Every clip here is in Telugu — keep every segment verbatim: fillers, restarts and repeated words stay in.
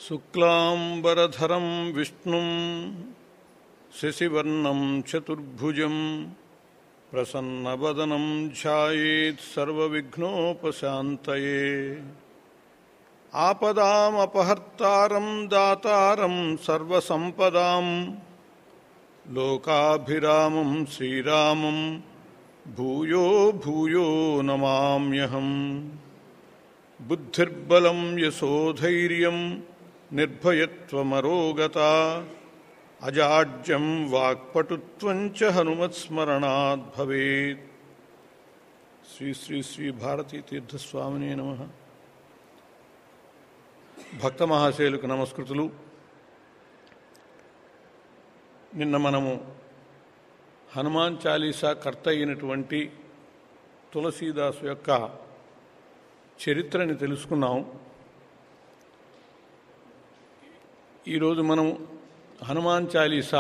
శుక్లాంబరధరం విష్ణుం శశివర్ణం చతుర్భుజం ప్రసన్నవదనం ధ్యాయేత్ సర్వవిఘ్నోపశాంతయే. ఆపదామపహర్తారం దాతారం సర్వసంపదాం లోకాభిరామం శ్రీరామం భూయో భూయో నమామ్యహం. బుద్ధిర్బలం యశోధైర్యం నిర్భయత్వమరోగత అజాడ్యం వాక్పటుత్వం చ హనుమత్స్మరణాత్ భవేత్. శ్రీ శ్రీ శ్రీ భారతీ తీర్థస్వామినే నమః. భక్త మహాశయులకు నమస్కృతులు. నిన్న మనము హనుమాన్ చాలీసా కర్త అయినటువంటి తులసీదాసు యొక్క చరిత్రని తెలుసుకున్నాం. ఈరోజు మనం హనుమాన్ చాలీసా,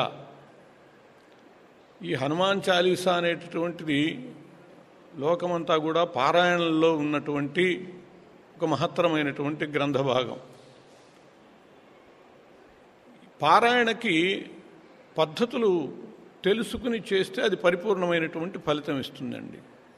ఈ హనుమాన్ చాలీసా అనేటటువంటిది లోకమంతా కూడా పారాయణంలో ఉన్నటువంటి ఒక మహత్తరమైనటువంటి గ్రంథ భాగం. పారాయణకి పద్ధతులు తెలుసుకుని చేస్తే అది పరిపూర్ణమైనటువంటి ఫలితం ఇస్తుందండి.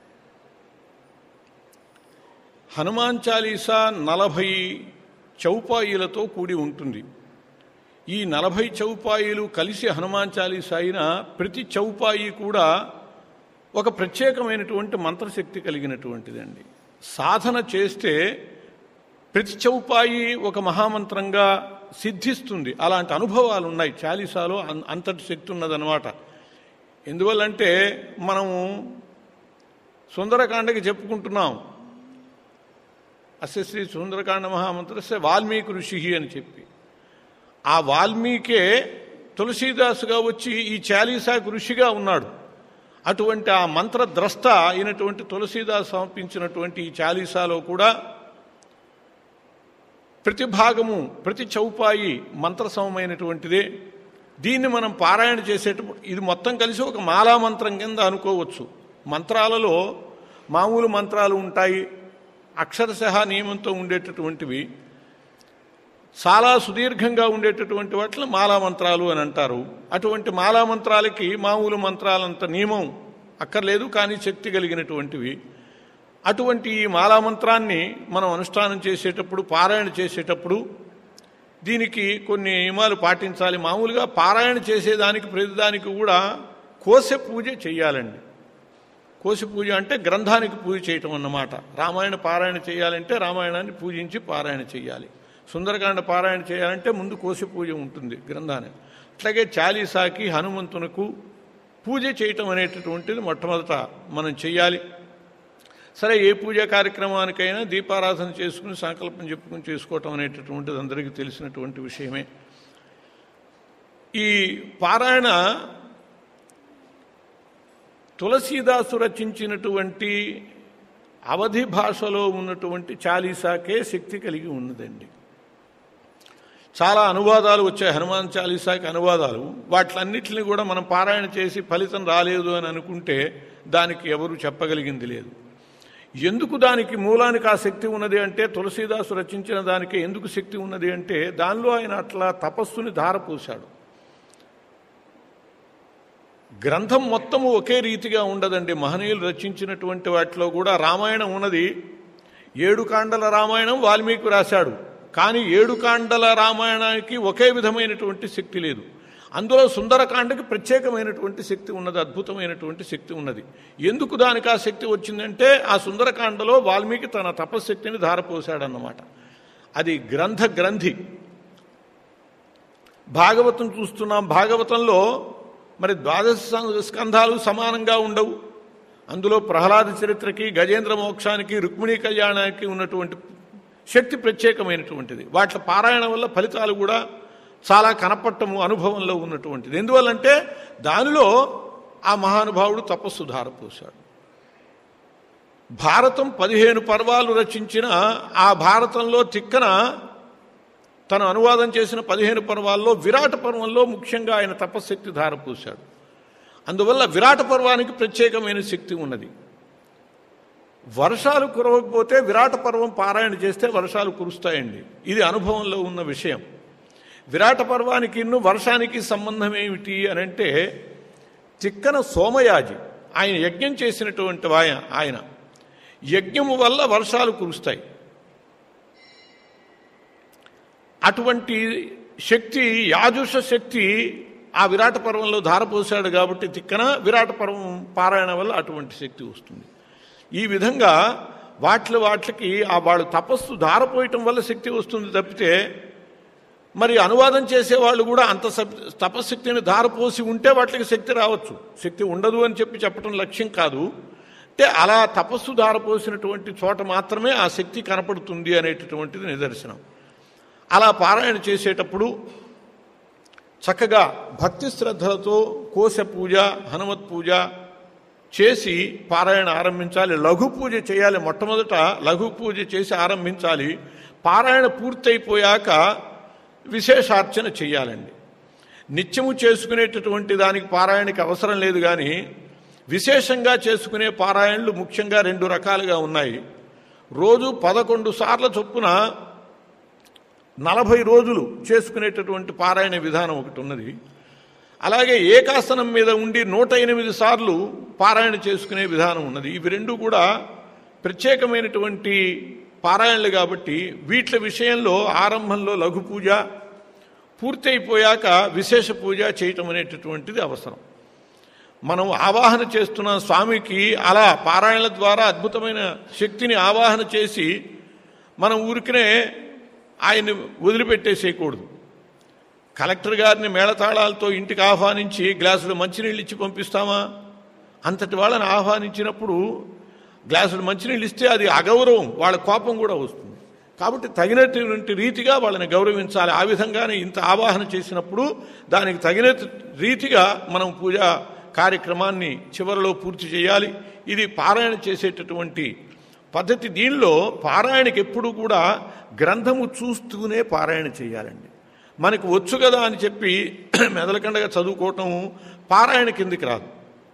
హనుమాన్ చాలీసా నలభై చౌపాయిలతో కూడి ఉంటుంది. ఈ నలభై చౌపాయిలు కలిసి హనుమాన్ చాలీసా అయిన ప్రతి చౌపాయి కూడా ఒక ప్రత్యేకమైనటువంటి మంత్రశక్తి కలిగినటువంటిదండి. సాధన చేస్తే ప్రతి చౌపాయి ఒక మహామంత్రంగా సిద్ధిస్తుంది. అలాంటి అనుభవాలు ఉన్నాయి చాలీసాలో. అంతటి శక్తి ఉన్నదన్నమాట. ఎందువల్లంటే మనము సుందరకాండకి చెప్పుకుంటున్నాం, అస్య శ్రీ సుందరకాండ మహామంత్రస్య వాల్మీకి ఋషి అని చెప్పి, ఆ వాల్మీకే తులసీదాసుగా వచ్చి ఈ చాలీసాకు ఋషిగా ఉన్నాడు. అటువంటి ఆ మంత్రద్రష్ట అయినటువంటి తులసీదాసు సమర్పించినటువంటి ఈ చాలీసాలో కూడా ప్రతి భాగము ప్రతి చౌపాయి మంత్రసమమైనటువంటిదే. దీన్ని మనం పారాయణ చేసేటప్పుడు ఇది మొత్తం కలిసి ఒక మాలామంత్రం కింద అనుకోవచ్చు. మంత్రాలలో మామూలు మంత్రాలు ఉంటాయి, అక్షరశః నియమంతో ఉండేటటువంటివి. చాలా సుదీర్ఘంగా ఉండేటటువంటి వాటిని మాలామంత్రాలు అని అంటారు. అటువంటి మాలామంత్రాలకి మామూలు మంత్రాలంత నియమం అక్కర్లేదు, కానీ శక్తి కలిగినటువంటివి. అటువంటి ఈ మాలామంత్రాన్ని మనం అనుష్ఠానం చేసేటప్పుడు, పారాయణ చేసేటప్పుడు దీనికి కొన్ని నియమాలు పాటించాలి. మామూలుగా పారాయణ చేసేదానికి ప్రతిదానికి కూడా కోశ పూజ చెయ్యాలండి. కోశ పూజ అంటే గ్రంథానికి పూజ చేయటం అన్నమాట. రామాయణ పారాయణ చేయాలంటే రామాయణాన్ని పూజించి పారాయణ చేయాలి. సుందరకాండ పారాయణ చేయాలంటే ముందు కోశ పూజ ఉంటుంది గ్రంథానికి. అట్లాగే చాలీసాకి హనుమంతునకు పూజ చేయటం అనేటటువంటిది మొట్టమొదట మనం చెయ్యాలి. సరే, ఏ పూజా కార్యక్రమానికైనా దీపారాధన చేసుకుని సంకల్పం చెప్పుకుని చేసుకోవటం అనేటటువంటిది అందరికీ తెలిసినటువంటి విషయమే. ఈ పారాయణ తులసీదాసు రచించినటువంటి అవధి భాషలో ఉన్నటువంటి చాలీసాకే శక్తి కలిగి ఉన్నదండి. చాలా అనువాదాలు వచ్చాయి హనుమాన్ చాలీసాకి, అనువాదాలు. వాటిలన్నింటినీ కూడా మనం పారాయణ చేసి ఫలితం రాలేదు అని అనుకుంటే దానికి ఎవరు చెప్పగలిగింది లేదు. ఎందుకు దానికి మూలానికి ఆ శక్తి ఉన్నది అంటే, తులసీదాసు రచించిన దానికి ఎందుకు శక్తి ఉన్నది అంటే, దానిలో ఆయన అట్లా తపస్సుని ధారపోశాడు. గ్రంథం మొత్తము ఒకే రీతిగా ఉండదండి. మహనీయులు రచించినటువంటి వాటిలో కూడా రామాయణం ఉన్నది. ఏడు కాండల రామాయణం వాల్మీకి రాశాడు. కానీ ఏడు కాండల రామాయణానికి ఒకే విధమైనటువంటి శక్తి లేదు. అందులో సుందరకాండకి ప్రత్యేకమైనటువంటి శక్తి ఉన్నది, అద్భుతమైనటువంటి శక్తి ఉన్నది. ఎందుకు దానికి ఆ శక్తి వచ్చిందంటే, ఆ సుందరకాండలో వాల్మీకి తన తపశ్శక్తిని ధారపోశాడన్నమాట. అది గ్రంథ గ్రంథి. భాగవతం చూస్తున్నాం. భాగవతంలో మరి ద్వాదశ స్కంధాలు సమానంగా ఉండవు. అందులో ప్రహ్లాద చరిత్రకి, గజేంద్ర మోక్షానికి, రుక్మిణీ కళ్యాణానికి ఉన్నటువంటి శక్తి ప్రత్యేకమైనటువంటిది. వాటి పారాయణ వల్ల ఫలితాలు కూడా చాలా కనపట్టము అనుభవంలో ఉన్నటువంటిది. ఎందువల్లంటే దానిలో ఆ మహానుభావుడు తపస్సు ధారపోశాడు. భారతం పదిహేను పర్వాలు రచించిన ఆ భారతంలో తిక్కన తను అనువాదం చేసిన పదిహేను పర్వాల్లో విరాట పర్వంలో ముఖ్యంగా ఆయన తపశ్శక్తి ధారపోశాడు. అందువల్ల విరాట పర్వానికి ప్రత్యేకమైన శక్తి ఉన్నది. వర్షాలు కురవకపోతే విరాట పర్వం పారాయణ చేస్తే వర్షాలు కురుస్తాయండి. ఇది అనుభవంలో ఉన్న విషయం. విరాట పర్వానికి ఇన్ను వర్షానికి సంబంధం ఏమిటి అని అంటే, తిక్కన సోమయాజి ఆయన యజ్ఞం చేసినటువంటి ఆయన యజ్ఞము వల్ల వర్షాలు కురుస్తాయి. అటువంటి శక్తి, యాజుష శక్తి ఆ విరాట పర్వంలో ధారపోసాడు కాబట్టి తిక్కన విరాట పర్వం పారాయణ వల్ల అటువంటి శక్తి వస్తుంది. ఈ విధంగా వాటి వాటికి ఆ వాళ్ళు తపస్సు ధారపోయటం వల్ల శక్తి వస్తుంది తప్పితే, మరి అనువాదం చేసేవాళ్ళు కూడా అంత తపశక్తిని ధారపోసి ఉంటే వాటికి శక్తి రావచ్చు. శక్తి ఉండదు అని చెప్పి చెప్పడం లక్ష్యం కాదు. అంటే అలా తపస్సు ధారపోసినటువంటి చోట మాత్రమే ఆ శక్తి కనపడుతుంది అనేటటువంటిది నిదర్శనం. అలా పారాయణ చేసేటప్పుడు చక్కగా భక్తి శ్రద్ధలతో కోశ పూజ, హనుమత్ పూజ చేసి పారాయణ ఆరంభించాలి. లఘు పూజ చేయాలి. మొట్టమొదట లఘు పూజ చేసి ఆరంభించాలి. పారాయణ పూర్తయిపోయాక విశేషార్చన చేయాలండి. నిత్యము చేసుకునేటటువంటి దానికి పారాయణకి అవసరం లేదు, కానీ విశేషంగా చేసుకునే పారాయణలు ముఖ్యంగా రెండు రకాలుగా ఉన్నాయి. రోజు పదకొండు సార్ల చొప్పున నలభై రోజులు చేసుకునేటటువంటి పారాయణ విధానం ఒకటి ఉన్నది. అలాగే ఏకాసనం మీద ఉండి నూట ఎనిమిది సార్లు పారాయణ చేసుకునే విధానం ఉన్నది. ఇవి రెండు కూడా ప్రత్యేకమైనటువంటి పారాయణలు కాబట్టి వీటి విషయంలో ఆరంభంలో లఘు పూజ, పూర్తి అయిపోయాక విశేష పూజ చేయటం అనేటటువంటిది అవసరం. మనం ఆవాహన చేస్తున్న స్వామికి అలా పారాయణల ద్వారా అద్భుతమైన శక్తిని ఆవాహన చేసి మనం ఊరికనే ఆయన్ని వదిలిపెట్టేసేయకూడదు. కలెక్టర్ గారిని మేళతాళాలతో ఇంటికి ఆహ్వానించి గ్లాసులు మంచినీళ్ళు ఇచ్చి పంపిస్తామా? అంతటి వాళ్ళని ఆహ్వానించినప్పుడు గ్లాసులు మంచినీళ్ళు ఇస్తే అది అగౌరవం, వాళ్ళ కోపం కూడా వస్తుంది. కాబట్టి తగినటువంటి రీతిగా వాళ్ళని గౌరవించాలి. ఆ విధంగానే ఇంత ఆవాహన చేసినప్పుడు దానికి తగిన రీతిగా మనం పూజా కార్యక్రమాన్ని చివరిలో పూర్తి చేయాలి. ఇది పారాయణ చేసేటటువంటి పద్ధతి. దీనిలో పారాయణకి ఎప్పుడు కూడా గ్రంథము చూస్తూనే పారాయణ చేయాలండి. మనకు వచ్చు కదా అని చెప్పి మెదలకండగా చదువుకోవటం పారాయణ కిందికి రాదు.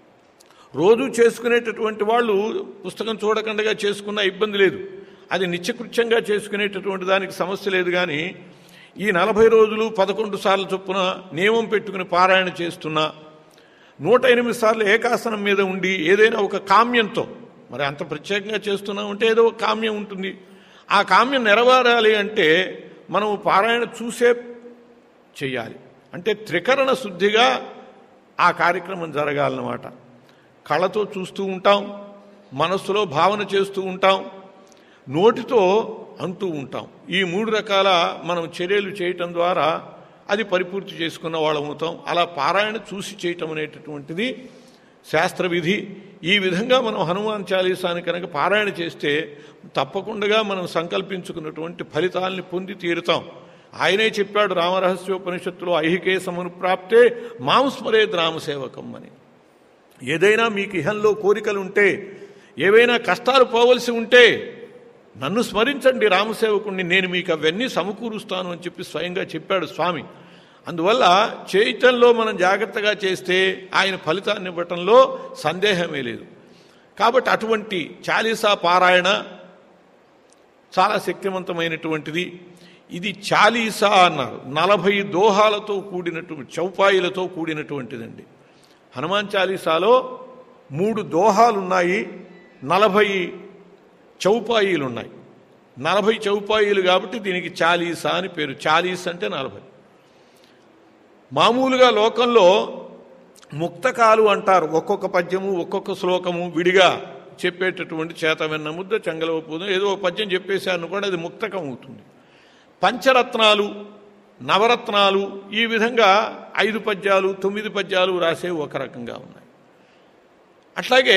రోజు చేసుకునేటటువంటి వాళ్ళు పుస్తకం చూడకండగా చేసుకున్న ఇబ్బంది లేదు. అది నిత్యకృత్యంగా చేసుకునేటటువంటి దానికి సమస్య లేదు. కానీ ఈ నలభై రోజులు పదకొండు సార్లు చొప్పున నియమం పెట్టుకుని పారాయణ చేస్తున్నా, నూట ఎనిమిది సార్లు ఏకాసనం మీద ఉండి ఏదైనా ఒక కామ్యంతో, మరి అంత ప్రత్యేకంగా చేస్తున్నాం అంటే ఏదో ఒక కామ్యం ఉంటుంది. ఆ కామ్యం నెరవేరాలి అంటే మనం పారాయణ చూసే చెయ్యాలి. అంటే త్రికరణ శుద్ధిగా ఆ కార్యక్రమం జరగాలన్నమాట. కళ్ళతో చూస్తూ ఉంటాం, మనస్సులో భావన చేస్తూ ఉంటాం, నోటితో అంటూ ఉంటాం. ఈ మూడు రకాల మనం చర్యలు చేయటం ద్వారా అది పరిపూర్తి చేసుకున్న వాళ్ళం అవుతాం. అలా పారాయణ చూసి చేయటం అనేటటువంటిది శాస్త్రవిధి. ఈ విధంగా మనం హనుమాన్ చాలీసాని కనుక పారాయణ చేస్తే తప్పకుండా మనం సంకల్పించుకున్నటువంటి ఫలితాలని పొంది తీరుతాం. ఆయనే చెప్పాడు రామరహస్యోపనిషత్తులో, ఐహికే సమునుప్రాప్తే మాం స్మరేద్ రామసేవకం అని. ఏదైనా మీకు ఇహంలో కోరికలుంటే, ఏవైనా కష్టాలు పోవలసి ఉంటే నన్ను స్మరించండి రామసేవకుణ్ణి, నేను మీకు అవన్నీ సమకూరుస్తాను అని చెప్పి స్వయంగా చెప్పాడు స్వామి. అందువల్ల చేయటంలో మనం జాగ్రత్తగా చేస్తే ఆయన ఫలితాన్ని ఇవ్వటంలో సందేహమే లేదు. కాబట్టి అటువంటి చాలీసా పారాయణ చాలా శక్తివంతమైనటువంటిది. ఇది చాలీసా అన్నారు. నలభై దోహాలతో కూడినటువంటి, చౌపాయిలతో కూడినటువంటిదండి. హనుమాన్ చాలీసాలో మూడు దోహాలున్నాయి, నలభై చౌపాయిలు ఉన్నాయి. నలభై చౌపాయిలు కాబట్టి దీనికి చాలీసా అని పేరు. చాలీస్ అంటే నలభై. మామూలుగా లోకంలో ముక్తకాలు అంటారు. ఒక్కొక్క పద్యము ఒక్కొక్క శ్లోకము విడిగా చెప్పేటటువంటి చేత వెన్న ముద్ద చెంగలవపోదు ఏదో ఒక పద్యం చెప్పేశారు కూడా అది ముక్తకం అవుతుంది. పంచరత్నాలు, నవరత్నాలు, ఈ విధంగా ఐదు పద్యాలు తొమ్మిది పద్యాలు రాసేవి ఒక రకంగా ఉన్నాయి. అట్లాగే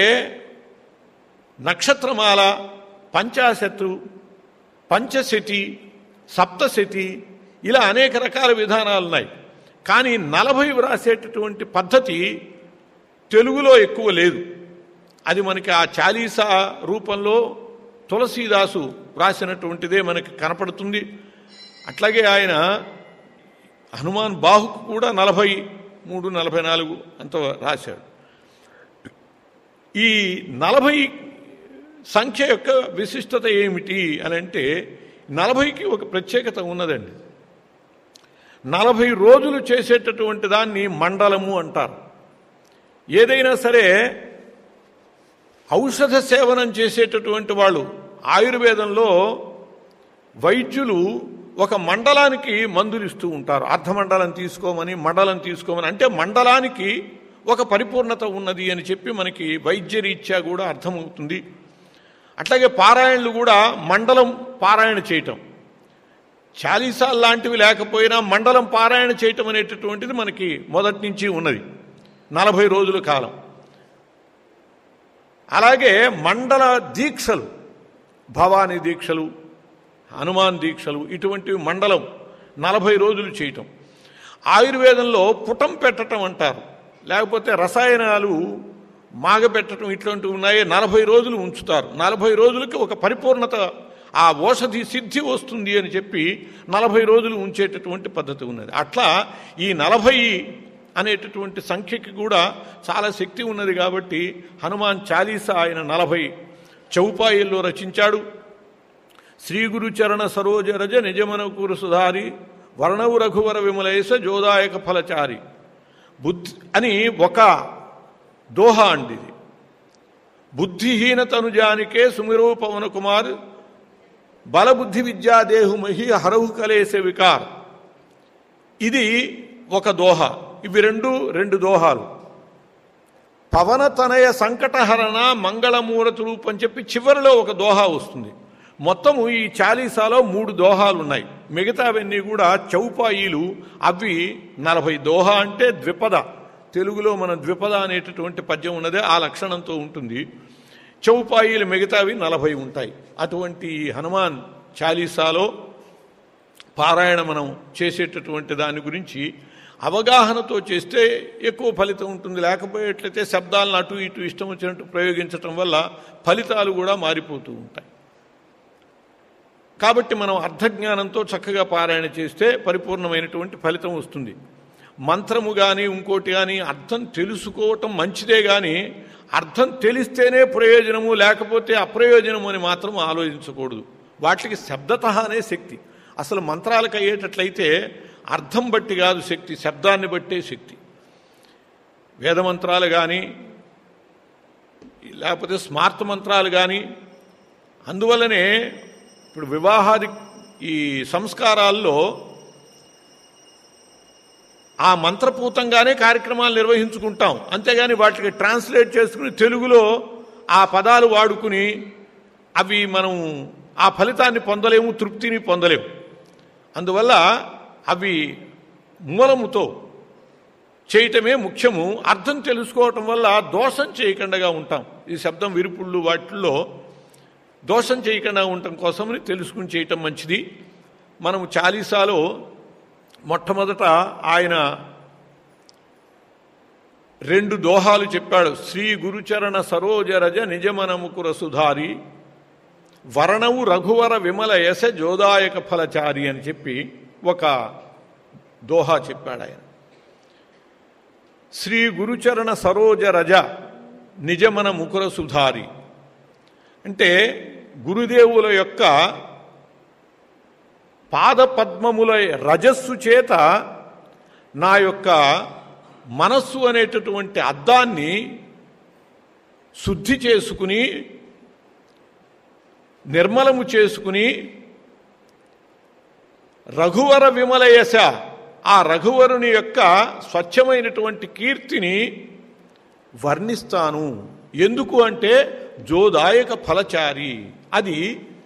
నక్షత్రమాల, పంచాశతు, పంచశతి, సప్తశతి, ఇలా అనేక రకాల విధానాలు ఉన్నాయి. కానీ నలభై వ్రాసేటటువంటి పద్ధతి తెలుగులో ఎక్కువ లేదు. అది మనకి ఆ చాలీసా రూపంలో తులసీదాసు రాసినటువంటిదే మనకి కనపడుతుంది. అట్లాగే ఆయన హనుమాన్ బాహుకు కూడా నలభై మూడు నలభై నాలుగు అంత రాశాడు. ఈ నలభై సంఖ్య యొక్క విశిష్టత ఏమిటి అని అంటే నలభైకి ఒక ప్రత్యేకత ఉన్నదండి. నలభై రోజులు చేసేటటువంటి దాన్ని మండలము అంటారు. ఏదైనా సరే ఔషధ సేవనం చేసేటటువంటి వాళ్ళు ఆయుర్వేదంలో వైద్యులు ఒక మండలానికి మందులు ఇస్తూ ఉంటారు. అర్ధమండలం తీసుకోమని, మండలం తీసుకోమని. అంటే మండలానికి ఒక పరిపూర్ణత ఉన్నది అని చెప్పి మనకి వైద్యరీత్యా కూడా అర్థమవుతుంది. అట్లాగే పారాయణలు కూడా మండలం పారాయణ చేయటం, చాలీసాలు లాంటివి లేకపోయినా మండలం పారాయణ చేయటం అనేటటువంటిది మనకి మొదటి నుంచి ఉన్నది, నలభై రోజుల కాలం. అలాగే మండల దీక్షలు, భవానీ దీక్షలు, హనుమాన్ దీక్షలు, ఇటువంటివి మండలం నలభై రోజులు చేయటం. ఆయుర్వేదంలో పుటం పెట్టడం అంటారు, లేకపోతే రసాయనాలు మాగబెట్టడం, ఇట్లాంటివి ఉన్నాయి. నలభై రోజులు ఉంచుతారు. నలభై రోజులకి ఒక పరిపూర్ణత, ఆ ఓషధి సిద్ధి వస్తుంది అని చెప్పి నలభై రోజులు ఉంచేటటువంటి పద్ధతి ఉన్నది. అట్లా ఈ నలభై అనేటటువంటి సంఖ్యకి కూడా చాలా శక్తి ఉన్నది. కాబట్టి హనుమాన్ చాలీసా ఆయన నలభై చౌపాయిల్లో రచించాడు. శ్రీ గురు చరణ సరోజ రజ నిజమనకురు సుధారి వర్ణవు రఘువర విమలేశ జోదాయక ఫలచారి బుద్ధి అని ఒక దోహ అండి ఇది. బుద్ధిహీన తనుజానికే సుమిరో పవన కుమార్ బలబుద్ధి విద్యాదేహుమహి హరహు కలేశ వికార్. ఇది ఒక దోహ. ఇవి రెండు రెండు దోహాలు. పవన తనయ సంకటహరణ మంగళమూరతి రూపం అని చెప్పి చివరిలో ఒక దోహా వస్తుంది. మొత్తము ఈ చాలీసాలో మూడు దోహాలు ఉన్నాయి. మిగతావన్నీ కూడా చౌపాయిలు. అవి నలభై. దోహ అంటే ద్విపద. తెలుగులో మన ద్విపద అనేటటువంటి పద్యం ఉన్నదే ఆ లక్షణంతో ఉంటుంది. చౌపాయిలు మిగతావి నలభై ఉంటాయి. అటువంటి హనుమాన్ చాలీసాలో పారాయణ మనం చేసేటటువంటి దాని గురించి అవగాహనతో చేస్తే ఎక్కువ ఫలితం ఉంటుంది. లేకపోయేట్లయితే శబ్దాలను అటు ఇటు ఇష్టం వచ్చినట్టు ప్రయోగించటం వల్ల ఫలితాలు కూడా మారిపోతూ ఉంటాయి. కాబట్టి మనం అర్థజ్ఞానంతో చక్కగా పారాయణ చేస్తే పరిపూర్ణమైనటువంటి ఫలితం వస్తుంది. మంత్రము కానీ ఇంకోటి కానీ అర్థం తెలుసుకోవటం మంచిదే, కానీ అర్థం తెలిస్తేనే ప్రయోజనము, లేకపోతే అప్రయోజనము అని మాత్రం ఆలోచించకూడదు. వాటికి శబ్దత అనే శక్తి. అసలు మంత్రాలకు అయ్యేటట్లయితే అర్థం బట్టి కాదు శక్తి, శబ్దాన్ని బట్టే శక్తి. వేదమంత్రాలు కానీ లేకపోతే స్మార్త మంత్రాలు కానీ. అందువల్లనే ఇప్పుడు వివాహాది ఈ సంస్కారాల్లో ఆ మంత్రపూతంగానే కార్యక్రమాలు నిర్వహించుకుంటాం. అంతేగాని వాటికి ట్రాన్స్లేట్ చేసుకుని తెలుగులో ఆ పదాలు వాడుకుని అవి మనం ఆ ఫలితాన్ని పొందలేము, తృప్తిని పొందలేము. అందువల్ల అవి మూలముతో చేయటమే ముఖ్యము. అర్థం తెలుసుకోవటం వల్ల దోషం చేయకుండా ఉంటాం. ఈ శబ్దం విరుపుళ్ళు వాటిల్లో దోషం చేయకుండా ఉండటం కోసమని తెలుసుకుని చేయటం మంచిది. మనము చాలీసాలో మొట్టమొదట ఆయన రెండు దోహాలు చెప్పాడు. శ్రీ గురుచరణ సరోజరజ నిజమనముకుర సుధారి వర్ణవు రఘువర విమల యశ జోదాయక ఫలచారి అని చెప్పి ఒక దోహా చెప్పాడు ఆయన. శ్రీ గురుచరణ సరోజరజ నిజమన ముకుర సుధారి అంటే గురుదేవుల యొక్క పాదపద్మముల రజస్సు చేత నా యొక్క మనస్సు అనేటటువంటి అద్దాన్ని శుద్ధి చేసుకుని నిర్మలము చేసుకుని రఘువర విమలయశ ఆ రఘువరుని యొక్క స్వచ్ఛమైనటువంటి కీర్తిని వర్ణిస్తాను. ఎందుకు అంటే జోదాయక ఫలచారి, అది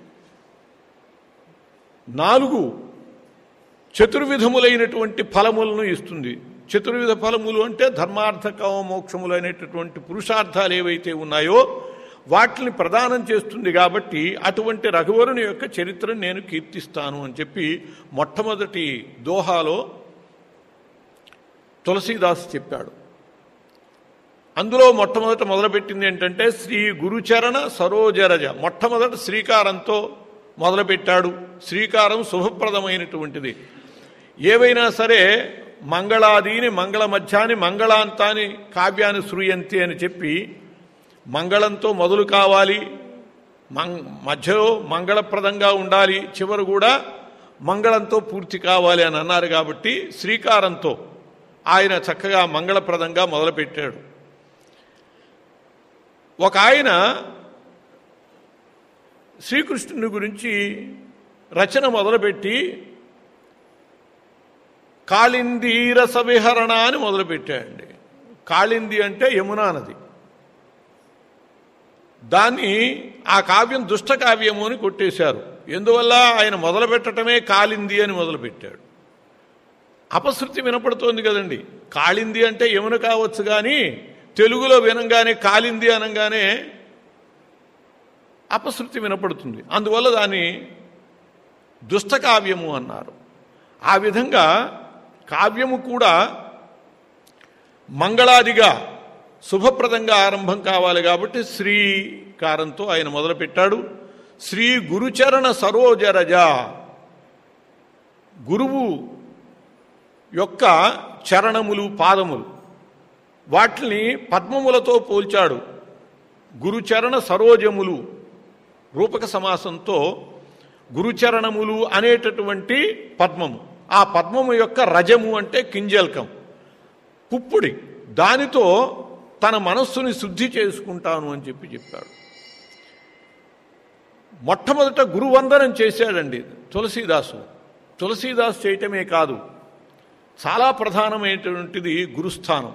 నాలుగు చతుర్విధములైనటువంటి ఫలములను ఇస్తుంది. చతుర్విధ ఫలములు అంటే ధర్మార్థ కామ మోక్షములు అనేటటువంటి పురుషార్థాలు ఏవైతే ఉన్నాయో వాటిని ప్రదానం చేస్తుంది. కాబట్టి అటువంటి రఘువరుని యొక్క చరిత్రను నేను కీర్తిస్తాను అని చెప్పి మొట్టమొదటి దోహాలో తులసీదాస్ చెప్పాడు. అందులో మొట్టమొదట మొదలుపెట్టింది ఏంటంటే శ్రీ గురుచరణ సరోజరజ. మొట్టమొదట శ్రీకారంతో మొదలుపెట్టాడు. శ్రీకారం శుభప్రదమైనటువంటిది. ఏవైనా సరే మంగళాదీని మంగళ మధ్యాని మంగళాంతాని కావ్యాన్ని శ్రూయంతి అని చెప్పి మంగళంతో మొదలు కావాలి, మంగ్ మధ్యలో మంగళప్రదంగా ఉండాలి, చివరు కూడా మంగళంతో పూర్తి కావాలి అని అన్నారు కాబట్టి శ్రీకారంతో ఆయన చక్కగా మంగళప్రదంగా మొదలుపెట్టాడు. ఒక ఆయన శ్రీకృష్ణుని గురించి రచన మొదలుపెట్టి కాళిందీ రసవిహరణ అని మొదలుపెట్టాడండి. కాళింది అంటే యమునా నది. దాన్ని ఆ కావ్యం దుష్ట కావ్యము అని కొట్టేశారు. ఎందువల్ల ఆయన మొదలుపెట్టడమే కాళింది అని మొదలుపెట్టాడు. అపశృతి వినపడుతోంది కదండి. కాళింది అంటే యమున కావచ్చు, కానీ తెలుగులో వినంగానే కాళింది అనగానే అపశృతి వినపడుతుంది. అందువల్ల దాన్ని దుష్టకావ్యము అన్నారు. ఆ విధంగా కావ్యము కూడా మంగళాదిగా శుభప్రదంగా ఆరంభం కావాలి కాబట్టి శ్రీకారంతో ఆయన మొదలుపెట్టాడు. శ్రీ గురుచరణ సరోజరజ, గురువు యొక్క చరణములు పాదములు వాటిని పద్మములతో పోల్చాడు. గురుచరణ సరోజములు రూపక సమాసంతో గురుచరణములు అనేటటువంటి పద్మము, ఆ పద్మము యొక్క రజము అంటే కింజల్కం, పుప్పుడి, దానితో తన మనస్సుని శుద్ధి చేసుకుంటాను అని చెప్పి చెప్పాడు. మొట్టమొదట గురువందనం చేశాడండి తులసీదాసు. తులసీదాసు చేయటమే కాదు, చాలా ప్రధానమైనటువంటిది గురుస్థానం.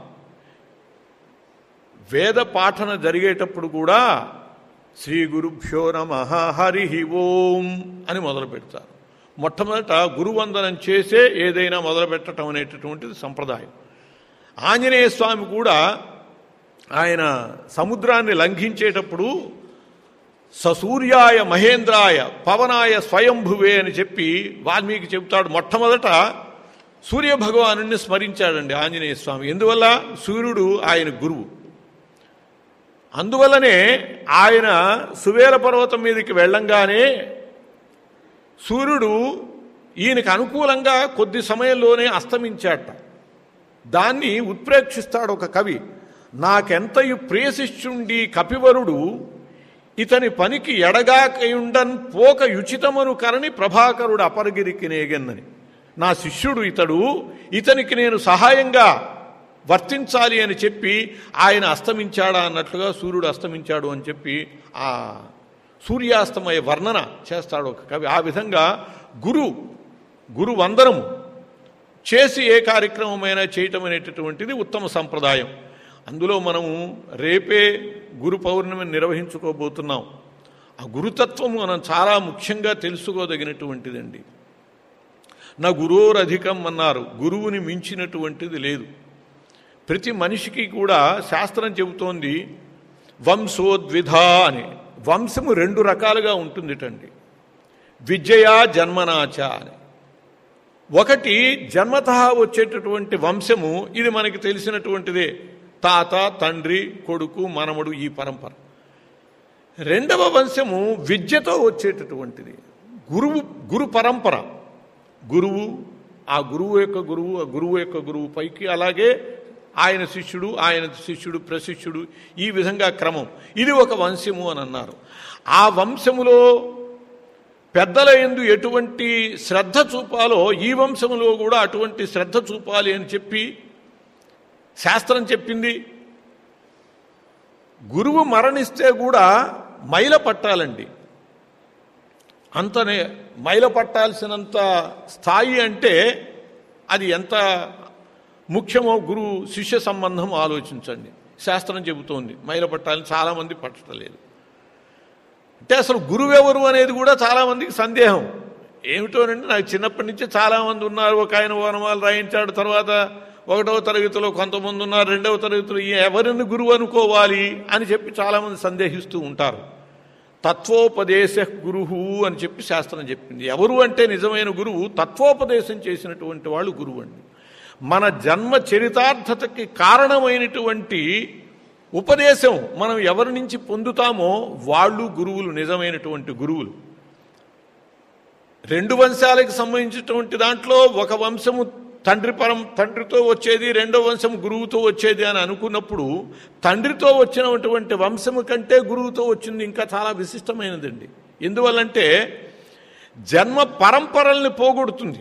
వేద పాఠన జరిగేటప్పుడు కూడా శ్రీ గురుభ్యో నమః హరి ఓం అని మొదలు పెడతారు. మొట్టమొదట గురువందనం చేసే ఏదైనా మొదలు పెట్టడం అనేటటువంటిది సంప్రదాయం. ఆంజనేయ స్వామి కూడా ఆయన సముద్రాన్ని లంఘించేటప్పుడు ససూర్యాయ మహేంద్రాయ పవనాయ స్వయంభువే అని చెప్పి వాల్మీకి చెబుతాడు. మొట్టమొదట సూర్యభగవాను స్మరించాడండి ఆంజనేయ స్వామి. ఎందువల్ల? సూర్యుడు ఆయన గురువు. అందువల్లనే ఆయన సువేల పర్వతం మీదకి వెళ్ళంగానే సూర్యుడు ఈయనకు అనుకూలంగా కొద్ది సమయంలోనే అస్తమించాట. దాన్ని ఉత్ప్రేక్షిస్తాడు ఒక కవి. నాకెంతయు ప్రియశిష్యుండి కపివరుడు ఇతని పనికి ఎడగాకయుండన్ పోక యుచితమను కరణి ప్రభాకరుడు అపరగిరికి నేగన్నని. నా శిష్యుడు ఇతడు, ఇతనికి నేను సహాయంగా వర్తించాలి అని చెప్పి ఆయన అస్తమించాడా అన్నట్లుగా సూర్యుడు అస్తమించాడు అని చెప్పి ఆ సూర్యాస్తమయ వర్ణన చేస్తాడు ఒక కవి. ఆ విధంగా గురు గురు వందనము చేసి ఏ కార్యక్రమమైనా చేయటం అనేటటువంటిది ఉత్తమ సంప్రదాయం. అందులో మనము రేపే గురు పౌర్ణమిని నిర్వహించుకోబోతున్నాం. ఆ గురుతత్వము మనం చాలా ముఖ్యంగా తెలుసుకోదగినటువంటిదండి. నా గురోరధికం అన్నారు. గురువుని మించినటువంటిది లేదు. ప్రతి మనిషికి కూడా శాస్త్రం చెబుతోంది వంశోద్విధ అని. వంశము రెండు రకాలుగా ఉంటుందిటండి, విద్యయా జన్మనాచ అని. ఒకటి జన్మతః వచ్చేటటువంటి వంశము, ఇది మనకి తెలిసినటువంటిదే, తాత తండ్రి కొడుకు మనమడు ఈ పరంపర. రెండవ వంశము విద్యతో వచ్చేటటువంటిది, గురువు గురు పరంపర. గురువు, ఆ గురువు యొక్క గురువు, ఆ గురువు యొక్క గురువు పైకి, అలాగే ఆయన శిష్యుడు, ఆయన శిష్యుడు ప్రశిష్యుడు, ఈ విధంగా క్రమం. ఇది ఒక వంశము అని అన్నారు. ఆ వంశములో పెద్దల యందు ఎటువంటి శ్రద్ధ చూపాలో ఈ వంశములో కూడా అటువంటి శ్రద్ధ చూపాలి అని చెప్పి శాస్త్రం చెప్పింది. గురువు మరణిస్తే కూడా మైల పట్టాలండి. అంతనే మైల పట్టాల్సినంత స్థాయి అంటే అది ఎంత ముఖ్యమో గురు శిష్య సంబంధం ఆలోచించండి. శాస్త్రం చెబుతోంది మైల పట్టాలని, చాలామంది పట్టలేదు. అంటే అసలు గురువెవరు అనేది కూడా చాలామందికి సందేహం. ఏమిటోనండి, నాకు చిన్నప్పటి నుంచి చాలామంది ఉన్నారు. ఒక ఆయన వనమాలు రాయించాడు, తర్వాత ఒకటవ తరగతిలో కొంతమంది ఉన్నారు, రెండవ తరగతిలో ఎవరిని గురువు అనుకోవాలి అని చెప్పి చాలామంది సందేహిస్తూ ఉంటారు. తత్వోపదేశ గురువు అని చెప్పి శాస్త్రం చెప్పింది. ఎవరు అంటే నిజమైన గురువు తత్వోపదేశం చేసినటువంటి వాళ్ళు గురువు అండి. మన జన్మ చరితార్థతకి కారణమైనటువంటి ఉపదేశం మనం ఎవరి నుంచి పొందుతామో వాళ్ళు గురువులు, నిజమైనటువంటి గురువులు. రెండు వంశాలకు సంబంధించినటువంటి దాంట్లో ఒక వంశము తండ్రి పరం తండ్రితో వచ్చేది, రెండో వంశం గురువుతో వచ్చేది అని అనుకున్నప్పుడు తండ్రితో వచ్చినటువంటి వంశము కంటే గురువుతో వచ్చింది ఇంకా చాలా విశిష్టమైనదండి. ఎందువల్లంటే జన్మ పరంపరల్ని పోగొడుతుంది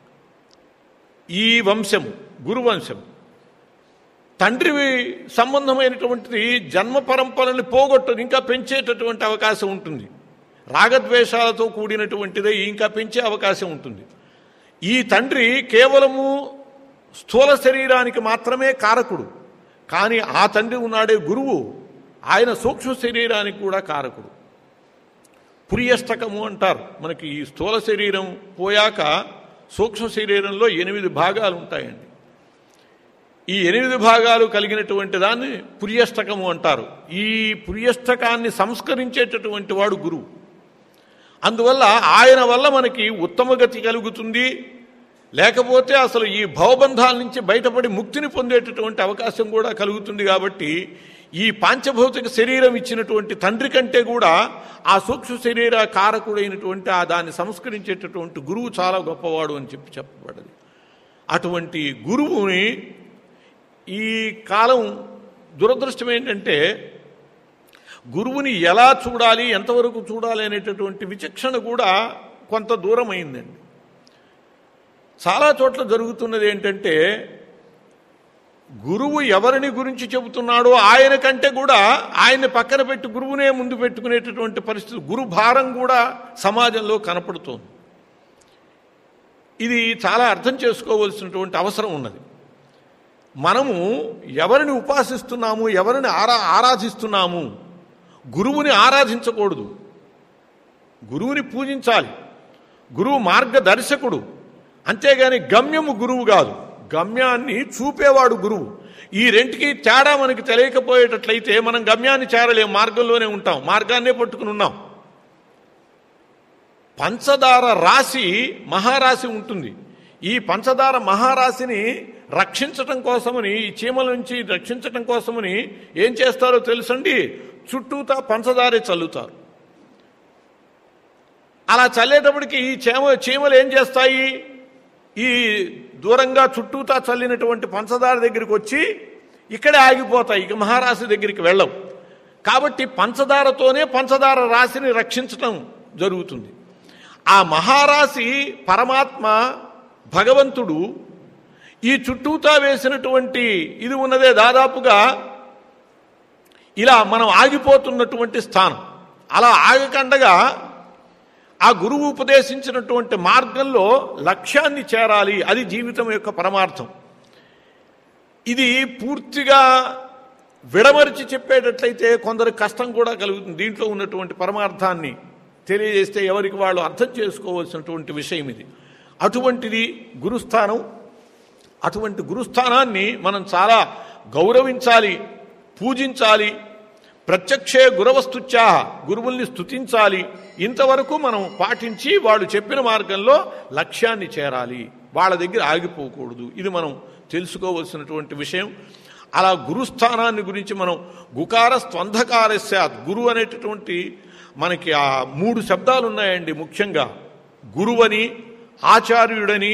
ఈ వంశము, గురువంశం. తండ్రి సంబంధమైనటువంటిది జన్మ పరంపరల్ని పోగొట్టదు, ఇంకా పెంచేటటువంటి అవకాశం ఉంటుంది. రాగద్వేషాలతో కూడినటువంటిదే ఇంకా పెంచే అవకాశం ఉంటుంది. ఈ తండ్రి కేవలము స్థూల శరీరానికి మాత్రమే కారకుడు, కానీ ఆ తండ్రి ఉన్నాడే గురువు, ఆయన సూక్ష్మ శరీరానికి కూడా కారకుడు. పురియష్టకము అంటారు. మనకి ఈ స్థూల శరీరం పోయాక సూక్ష్మ శరీరంలో ఎనిమిది భాగాలు ఉంటాయండి. ఈ ఎనిమిది భాగాలు కలిగినటువంటి దాన్ని పురియష్టకము అంటారు. ఈ పురియష్టకాన్ని సంస్కరించేటటువంటి వాడు గురువు. అందువల్ల ఆయన వల్ల మనకి ఉత్తమ గతి కలుగుతుంది, లేకపోతే అసలు ఈ భవబంధాల నుంచి బయటపడి ముక్తిని పొందేటటువంటి అవకాశం కూడా కలుగుతుంది. కాబట్టి ఈ పాంచభౌతిక శరీరం ఇచ్చినటువంటి తండ్రి కంటే కూడా ఆ సూక్ష్మ శరీర కారకుడైనటువంటి ఆ దాన్ని సంస్కరించేటటువంటి గురువు చాలా గొప్పవాడు అని చెప్పి చెప్పబడ్డది. అటువంటి గురువుని ఈ కాలం దురదృష్టం ఏంటంటే గురువుని ఎలా చూడాలి, ఎంతవరకు చూడాలి అనేటటువంటి విచక్షణ కూడా కొంత దూరం అయిందండి. చాలా చోట్ల జరుగుతున్నది ఏంటంటే గురువు ఎవరిని గురించి చెబుతున్నాడో ఆయన కంటే కూడా ఆయన్ని పక్కన పెట్టి గురువునే ముందు పెట్టుకునేటటువంటి పరిస్థితి, గురు భారం కూడా సమాజంలో కనపడుతోంది. ఇది చాలా అర్థం చేసుకోవలసినటువంటి అవసరం ఉన్నది. మనము ఎవరిని ఉపాసిస్తున్నాము, ఎవరిని ఆరా ఆరాధిస్తున్నాము గురువుని ఆరాధించకూడదు, గురువుని పూజించాలి. గురువు మార్గదర్శకుడు, అంతేగాని గమ్యము గురువు కాదు. గమ్యాన్ని చూపేవాడు గురువు. ఈ రెంటికి తేడా మనకి తెలియకపోయేటట్లయితే మనం గమ్యాన్ని చేరలేము, మార్గంలోనే ఉంటాం, మార్గాన్నే పట్టుకుని ఉన్నాం. పంచదార రాశి మహారాశి ఉంటుంది. ఈ పంచదార మహారాశిని రక్షించటం కోసమని, ఈ చీమల నుంచి రక్షించటం కోసమని ఏం చేస్తారో తెలుసండి, చుట్టూతా పంచదారే చల్లుతారు. అలా చల్లేటప్పటికి ఈ చీమ చీమలు ఏం చేస్తాయి, ఈ దూరంగా చుట్టూతా చల్లినటువంటి పంచదార దగ్గరికి వచ్చి ఇక్కడే ఆగిపోతాయి, ఇక మహారాశి దగ్గరికి వెళ్ళవు. కాబట్టి పంచదారతోనే పంచదార రాశిని రక్షించటం జరుగుతుంది. ఆ మహారాశి పరమాత్మ భగవంతుడు ఈ చుట్టూతా వేసినటువంటి ఇది ఉన్నదే దాదాపుగా ఇలా మనం ఆగిపోతున్నటువంటి స్థానం. అలా ఆగకండగా ఆ గురువు ఉపదేశించినటువంటి మార్గంలో లక్ష్యాన్ని చేరాలి, అది జీవితం యొక్క పరమార్థం. ఇది పూర్తిగా విడమరిచి చెప్పేటట్లయితే కొందరు కష్టం కూడా కలుగుతుంది. దీంట్లో ఉన్నటువంటి పరమార్థాన్ని తెలియజేస్తే ఎవరికి వాళ్ళు అర్థం చేసుకోవాల్సినటువంటి విషయం ఇది. అటువంటిది గురుస్థానం. అటువంటి గురుస్థానాన్ని మనం చాలా గౌరవించాలి, పూజించాలి. ప్రత్యక్షే గురవస్తుత్యా, గురువుల్ని స్తుతించాలి. ఇంతవరకు మనం పాటించి వాళ్ళు చెప్పిన మార్గంలో లక్ష్యాన్ని చేరాలి, వాళ్ళ దగ్గర ఆగిపోకూడదు. ఇది మనం తెలుసుకోవలసినటువంటి విషయం. అలా గురుస్థానాన్ని గురించి మనం గుకార స్వంధకారస్యాత్, గురువు అనేటటువంటి మనకి ఆ మూడు శబ్దాలు ఉన్నాయండి. ముఖ్యంగా గురువని, ఆచార్యుడని,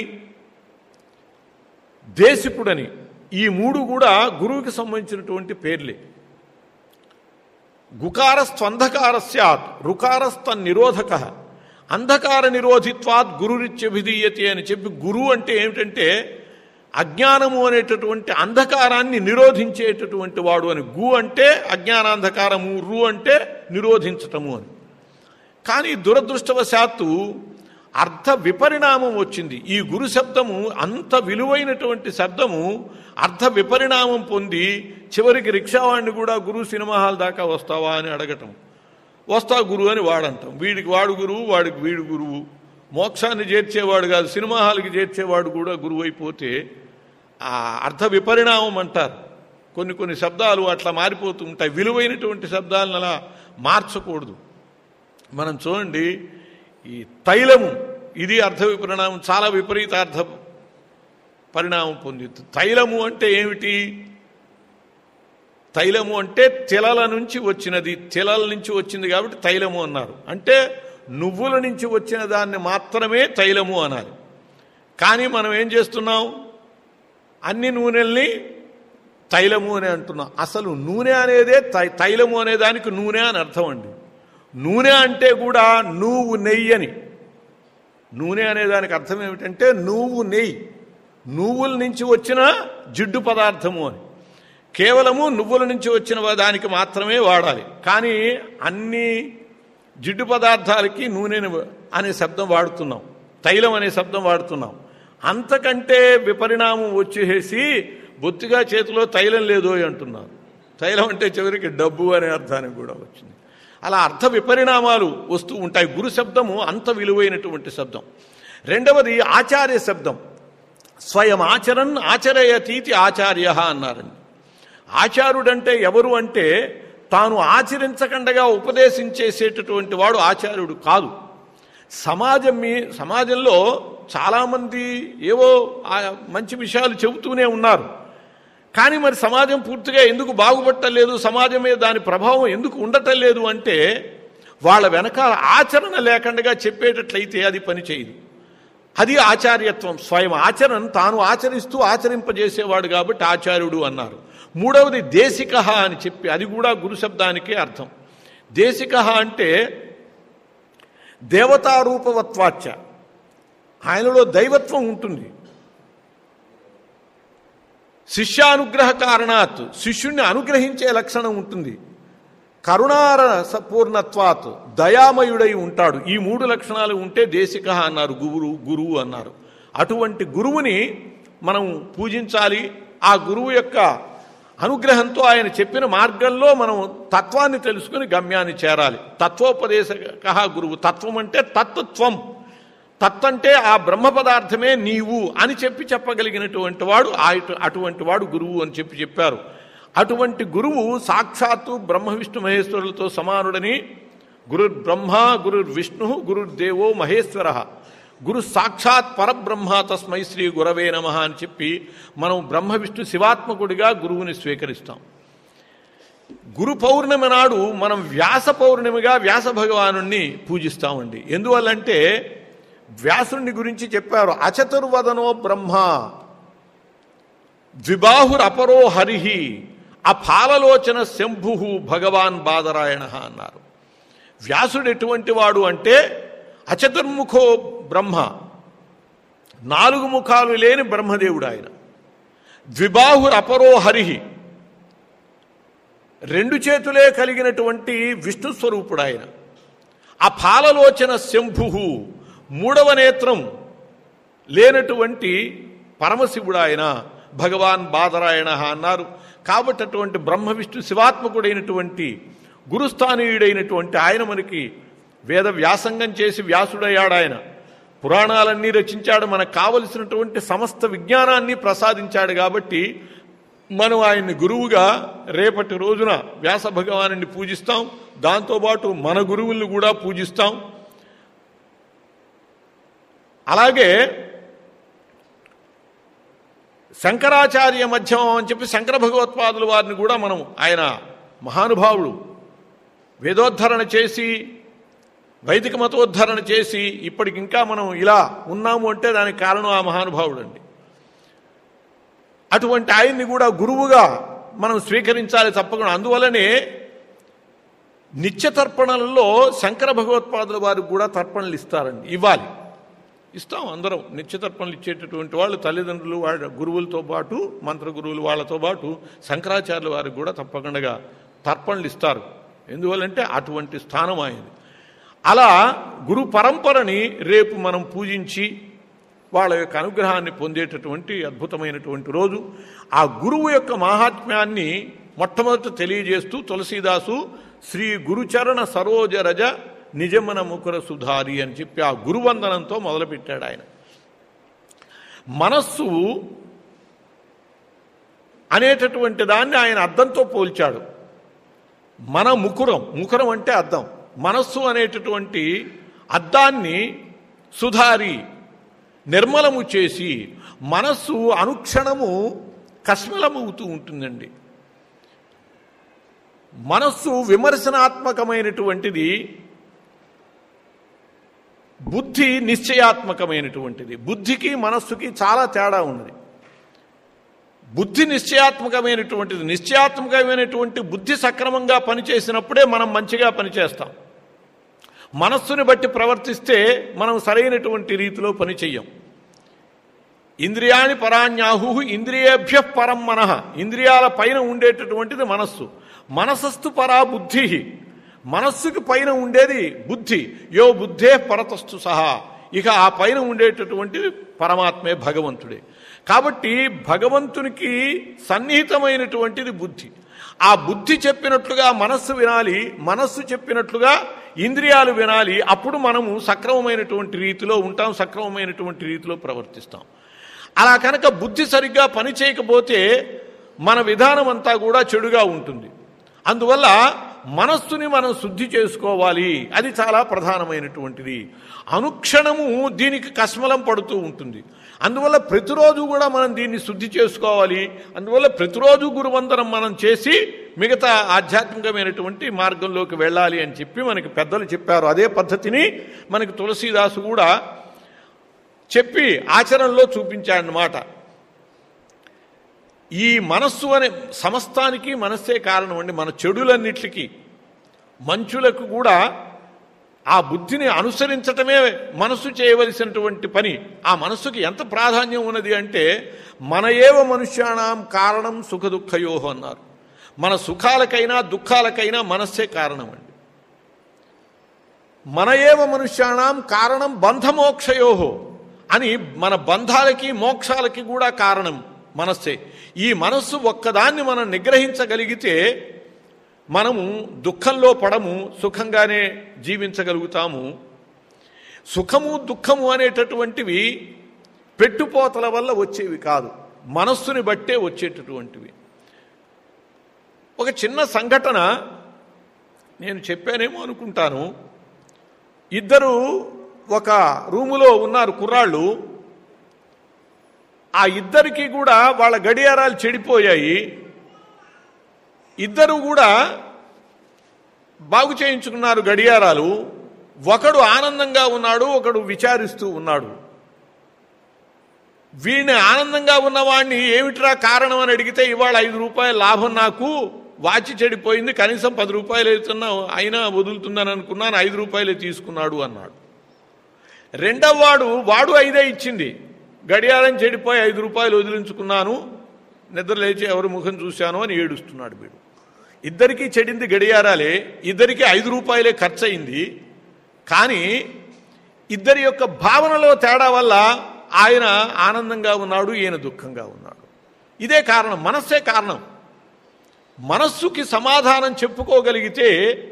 దేశికుడని, ఈ మూడు కూడా గురువుకి సంబంధించినటువంటి పేర్లే. గుకార స్వంధకార స్యాత్, రుకారస్త నిరోధక, అంధకార నిరోధిత్వాత్ గురురిత్యభిధీయతే అని చెప్పి, గురువు అంటే ఏమిటంటే అజ్ఞానము అనేటటువంటి అంధకారాన్ని నిరోధించేటటువంటి వాడు అని. గు అంటే అజ్ఞానాంధకారము, రు అంటే నిరోధించటము అని. కానీ దురదృష్టవశాత్తు అర్థ విపరిణామం వచ్చింది. ఈ గురు శబ్దము అంత విలువైనటువంటి శబ్దము అర్థ విపరిణామం పొంది చివరికి రిక్షావాడిని కూడా గురువు సినిమా హాల్ దాకా వస్తావా అని అడగటం. వస్తా గురువు అని వాడంటాం. వీడికి వాడు గురువు, వాడికి వీడు గురువు. మోక్షాన్ని చేర్చేవాడు కాదు, సినిమా హాల్కి చేర్చేవాడు కూడా గురువు అయిపోతే ఆ అర్థ విపరిణామం అంటారు. కొన్ని కొన్ని శబ్దాలు అట్లా మారిపోతూ ఉంటాయి. విలువైనటువంటి శబ్దాలను అలా మార్చకూడదు. మనం చూడండి, ఈ తైలము, ఇది అర్థ విపరిణామం, చాలా విపరీత అర్థ పరిణామం పొందింది. తైలము అంటే ఏమిటి? తైలము అంటే తిలల నుంచి వచ్చినది, తిలల నుంచి వచ్చింది కాబట్టి తైలము అన్నారు. అంటే నువ్వుల నుంచి వచ్చిన దాన్ని మాత్రమే తైలము అనాలి. కానీ మనం ఏం చేస్తున్నాం, అన్ని నూనెల్ని తైలము అని అంటున్నాం. అసలు నూనె అనేదే తై తైలము అనే దానికి నూనె అని అర్థం అండి. నూనె అంటే కూడా నువ్వు నెయ్యి అని. నూనె అనే దానికి అర్థం ఏమిటంటే నువ్వు నెయ్యి, నువ్వుల నుంచి వచ్చిన జిడ్డు పదార్థము అని. కేవలము నువ్వుల నుంచి వచ్చిన దానికి మాత్రమే వాడాలి. కానీ అన్ని జిడ్డు పదార్థాలకి నూనె అనే శబ్దం వాడుతున్నాం, తైలం అనే శబ్దం వాడుతున్నాం. అంతకంటే విపరిణామం వచ్చేసి బొత్తిగా చేతిలో తైలం లేదో అంటున్నారు. తైలం అంటే చివరికి డబ్బు అనే అర్థానికి కూడా వచ్చింది. అలా అర్థ విపరిణామాలు వస్తూ ఉంటాయి. గురు శబ్దము అంత విలువైనటువంటి శబ్దం. రెండవది ఆచార్య శబ్దం. స్వయం ఆచరన్ ఆచరయతీతి ఆచార్య అన్నారండి. ఆచార్యుడంటే ఎవరు అంటే తాను ఆచరించకుండా ఉపదేశించేసేటటువంటి వాడు ఆచార్యుడు కాదు. సమాజం మీ సమాజంలో చాలామంది ఏవో మంచి విషయాలు చెబుతూనే ఉన్నారు. కానీ మరి సమాజం పూర్తిగా ఎందుకు బాగుపట్టలేదు, సమాజం మీద దాని ప్రభావం ఎందుకు ఉండటం లేదు అంటే వాళ్ళ వెనకాల ఆచరణ లేకుండా చెప్పేటట్లయితే అది పని చేయదు. అది ఆచార్యత్వం. స్వయం ఆచరణ, తాను ఆచరిస్తూ ఆచరింపజేసేవాడు కాబట్టి ఆచార్యుడు అన్నారు. మూడవది దేశిక అని చెప్పి, అది కూడా గురు శబ్దానికే అర్థం. దేశిక అంటే దేవతారూపవత్వాచ్య, ఆయనలో దైవత్వం ఉంటుంది. శిష్యానుగ్రహ కారణాత్, శిష్యుణ్ణి అనుగ్రహించే లక్షణం ఉంటుంది. కరుణారసపూర్ణత్వాత్, దయామయుడై ఉంటాడు. ఈ మూడు లక్షణాలు ఉంటే దేశిక అన్నారు, గురు గురువు అన్నారు. అటువంటి గురువుని మనం పూజించాలి. ఆ గురువు యొక్క అనుగ్రహంతో ఆయన చెప్పిన మార్గంలో మనం తత్వాన్ని తెలుసుకుని గమ్యాన్ని చేరాలి. తత్వోపదేశక గురువు. తత్వం అంటే తత్వం. తత్ అంటే ఆ బ్రహ్మ పదార్థమే నీవు అని చెప్పి చెప్పగలిగినటువంటి వాడు అటువంటి వాడు గురువు అని చెప్పి చెప్పారు. అటువంటి గురువు సాక్షాత్తు బ్రహ్మ విష్ణు మహేశ్వరులతో సమానుడని. గురుర్ బ్రహ్మ గురుర్ విష్ణు గురుర్దేవో మహేశ్వర, గురు సాక్షాత్ పరబ్రహ్మ తస్మై శ్రీ గురవే నమః అని చెప్పి మనం బ్రహ్మ విష్ణు శివాత్మకుడిగా గురువుని స్వీకరిస్తాం. గురు పౌర్ణమి నాడు మనం వ్యాస పౌర్ణమిగా వ్యాస భగవానుణ్ణి పూజిస్తామండి. ఎందువల్లంటే వ్యాసుని గురించి చెప్పారు. అచతుర్వదనో బ్రహ్మ ద్విబాహురపరో హరిహి అపాలలోచన శంభు భగవాన్ బాదరాయణ అన్నారు. వ్యాసుడు ఎటువంటి వాడు అంటే అచతుర్ముఖో బ్రహ్మ, నాలుగు ముఖాలు లేని బ్రహ్మదేవుడు ఆయన. ద్విబాహురపరో హరిహి, రెండు చేతులే కలిగినటువంటి విష్ణు స్వరూపుడు ఆయన. అపాలలోచన శంభు, మూడవ నేత్రం లేనటువంటి పరమశివుడు ఆయన. భగవాన్ బాదరాయణ అన్నారు. కాబట్టి అటువంటి బ్రహ్మ విష్ణు శివాత్మకుడైనటువంటి గురుస్థానీయుడైనటువంటి ఆయన మనకి వేద వ్యాసంగం చేసి వ్యాసుడయ్యాడు. ఆయన పురాణాలన్నీ రచించాడు. మనకు కావలసినటువంటి సమస్త విజ్ఞానాన్ని ప్రసాదించాడు. కాబట్టి మనం ఆయన్ని గురువుగా రేపటి రోజున వ్యాస భగవానుని పూజిస్తాం. దాంతోపాటు మన గురువుల్ని కూడా పూజిస్తాం. అలాగే శంకరాచార్య మధ్యమం అని చెప్పి శంకర భగవత్పాదుల వారిని కూడా మనం, ఆయన మహానుభావుడు, వేదోద్ధరణ చేసి వైదిక మతోద్ధరణ చేసి ఇప్పటికి ఇంకా మనం ఇలా ఉన్నాము అంటే దానికి కారణం ఆ మహానుభావుడు అండి. అటువంటి ఆయన్ని కూడా గురువుగా మనం స్వీకరించాలి తప్పకుండా. అందువల్లనే నిత్య తర్పణలలో శంకర భగవత్పాదుల వారికి కూడా తర్పణలు ఇస్తారండి, ఇవ్వాలి, ఇస్తాం. అందరం నిత్య తర్పణలు ఇచ్చేటటువంటి వాళ్ళు తల్లిదండ్రులు, వాళ్ళ గురువులతో పాటు మంత్ర గురువులు వాళ్ళతో పాటు శంకరాచార్యుల వారికి కూడా తప్పకుండా తర్పణలు ఇస్తారు. ఎందువల్లంటే అటువంటి స్థానం ఆయనది. అలా గురు పరంపరని రేపు మనం పూజించి వాళ్ళ యొక్క అనుగ్రహాన్ని పొందేటటువంటి అద్భుతమైనటువంటి రోజు. ఆ గురువు యొక్క మహాత్మ్యాన్ని మొట్టమొదట తెలియజేస్తూ తులసీదాసు శ్రీ గురుచరణ సరోజరజ నిజమన ముకుర సుధారి అని చెప్పి ఆ గురువందనంతో మొదలుపెట్టాడు ఆయన. మనస్సు అనేటటువంటి దాన్ని ఆయన అద్దంతో పోల్చాడు. మన ముకురం, ముకురం అంటే అద్దం, మనస్సు అనేటటువంటి అద్దాన్ని సుధారి నిర్మలము చేసి, మనస్సు అనుక్షణము కస్మలమవుతూ ఉంటుందండి. మనస్సు విమర్శనాత్మకమైనటువంటిది, బుద్ధి నిశ్చయాత్మకమైనటువంటిది. బుద్ధికి మనస్సుకి చాలా తేడా ఉన్నది. బుద్ధి నిశ్చయాత్మకమైనటువంటిది. నిశ్చయాత్మకమైనటువంటి బుద్ధి సక్రమంగా పనిచేసినప్పుడే మనం మంచిగా పనిచేస్తాం. మనస్సుని బట్టి ప్రవర్తిస్తే మనం సరైనటువంటి రీతిలో పని చెయ్యం. ఇంద్రియాణి పరాణ్యాహు ఇంద్రియేభ్య పరం మనః. ఇంద్రియాల పైన ఉండేటటువంటిది మనస్సు. మనసస్తు పరా బుద్ధి. మనస్సుకి పైన ఉండేది బుద్ధి. యో బుద్ధే పరతస్తు సహా. ఇక ఆ పైన ఉండేటటువంటిది పరమాత్మే, భగవంతుడే. కాబట్టి భగవంతునికి సన్నిహితమైనటువంటిది బుద్ధి. ఆ బుద్ధి చెప్పినట్లుగా మనస్సు వినాలి, మనస్సు చెప్పినట్లుగా ఇంద్రియాలు వినాలి. అప్పుడు మనము సక్రమమైనటువంటి రీతిలో ఉంటాం, సక్రమమైనటువంటి రీతిలో ప్రవర్తిస్తాం. అలా కనుక బుద్ధి సరిగ్గా పని చేయకపోతే మన విధానం అంతా కూడా చెడుగా ఉంటుంది. అందువల్ల మనస్సుని మనం శుద్ధి చేసుకోవాలి. అది చాలా ప్రధానమైనటువంటిది. అనుక్షణము దీనికి కస్మలం పడుతూ ఉంటుంది. అందువల్ల ప్రతిరోజు కూడా మనం దీన్ని శుద్ధి చేసుకోవాలి. అందువల్ల ప్రతిరోజు గురువందనం మనం చేసి మిగతా ఆధ్యాత్మికమైనటువంటి మార్గంలోకి వెళ్ళాలి అని చెప్పి మనకి పెద్దలు చెప్పారు. అదే పద్ధతిని మనకి తులసీదాసు కూడా చెప్పి ఆచరణలో చూపించాడనమాట. ఈ మనస్సు అనే సమస్తానికి మనస్సే కారణం అండి. మన చెడులన్నిటికీ మంచులకు కూడా ఆ బుద్ధిని అనుసరించటమే మనస్సు చేయవలసినటువంటి పని. ఆ మనస్సుకి ఎంత ప్రాధాన్యం ఉన్నది అంటే, మన ఏవ మనుష్యాణం కారణం సుఖ దుఃఖయోహో అన్నారు. మన సుఖాలకైనా దుఃఖాలకైనా మనస్సే కారణం అండి. మన ఏవ మనుష్యాణం కారణం బంధమోక్షయోహో అని, మన బంధాలకి మోక్షాలకి కూడా కారణం మనస్సే. ఈ మనస్సు ఒక్కదాన్ని మనం నిగ్రహించగలిగితే మనము దుఃఖంలో పడము, సుఖంగానే జీవించగలుగుతాము. సుఖము దుఃఖము అనేటటువంటివి పెట్టుపోతల వల్ల వచ్చేవి కాదు, మనస్సుని బట్టే వచ్చేటటువంటివి. ఒక చిన్న సంఘటన నేను చెప్పానేమో అనుకుంటాను. ఇద్దరు ఒక రూములో ఉన్నారు కుర్రాళ్ళు. ఆ ఇద్దరికి కూడా వాళ్ళ గడియారాలు చెడిపోయాయి. ఇద్దరు కూడా బాగు చేయించుకున్నారు గడియారాలు. ఒకడు ఆనందంగా ఉన్నాడు, ఒకడు విచారిస్తూ ఉన్నాడు. వీడిని ఆనందంగా ఉన్నవాడిని ఏమిట్రా కారణం అని అడిగితే, ఇవాళ ఐదు రూపాయల లాభం నాకు, వాచి చెడిపోయింది, కనీసం పది రూపాయలు అవుతున్నా అయినా వదులుతుందని అనుకున్నాను, ఐదు రూపాయలే తీసుకున్నాడు అన్నాడు. రెండవ వాడు వాడు ఐదే ఇచ్చింది, గడియారం చెడిపోయి ఐదు రూపాయలు వదిలించుకున్నాను, నిద్ర లేచి ఎవరి ముఖం చూశాను అని ఏడుస్తున్నాడు వీడు. ఇద్దరికీ చెడింది గడియారాలే, ఇద్దరికీ ఐదు రూపాయలే ఖర్చు అయింది. కానీ ఇద్దరి యొక్క భావనలో తేడా వల్ల ఆయన ఆనందంగా ఉన్నాడు, ఈయన దుఃఖంగా ఉన్నాడు. ఇదే కారణం, మనస్సే కారణం. మనస్సుకి సమాధానం చెప్పుకోగలిగితే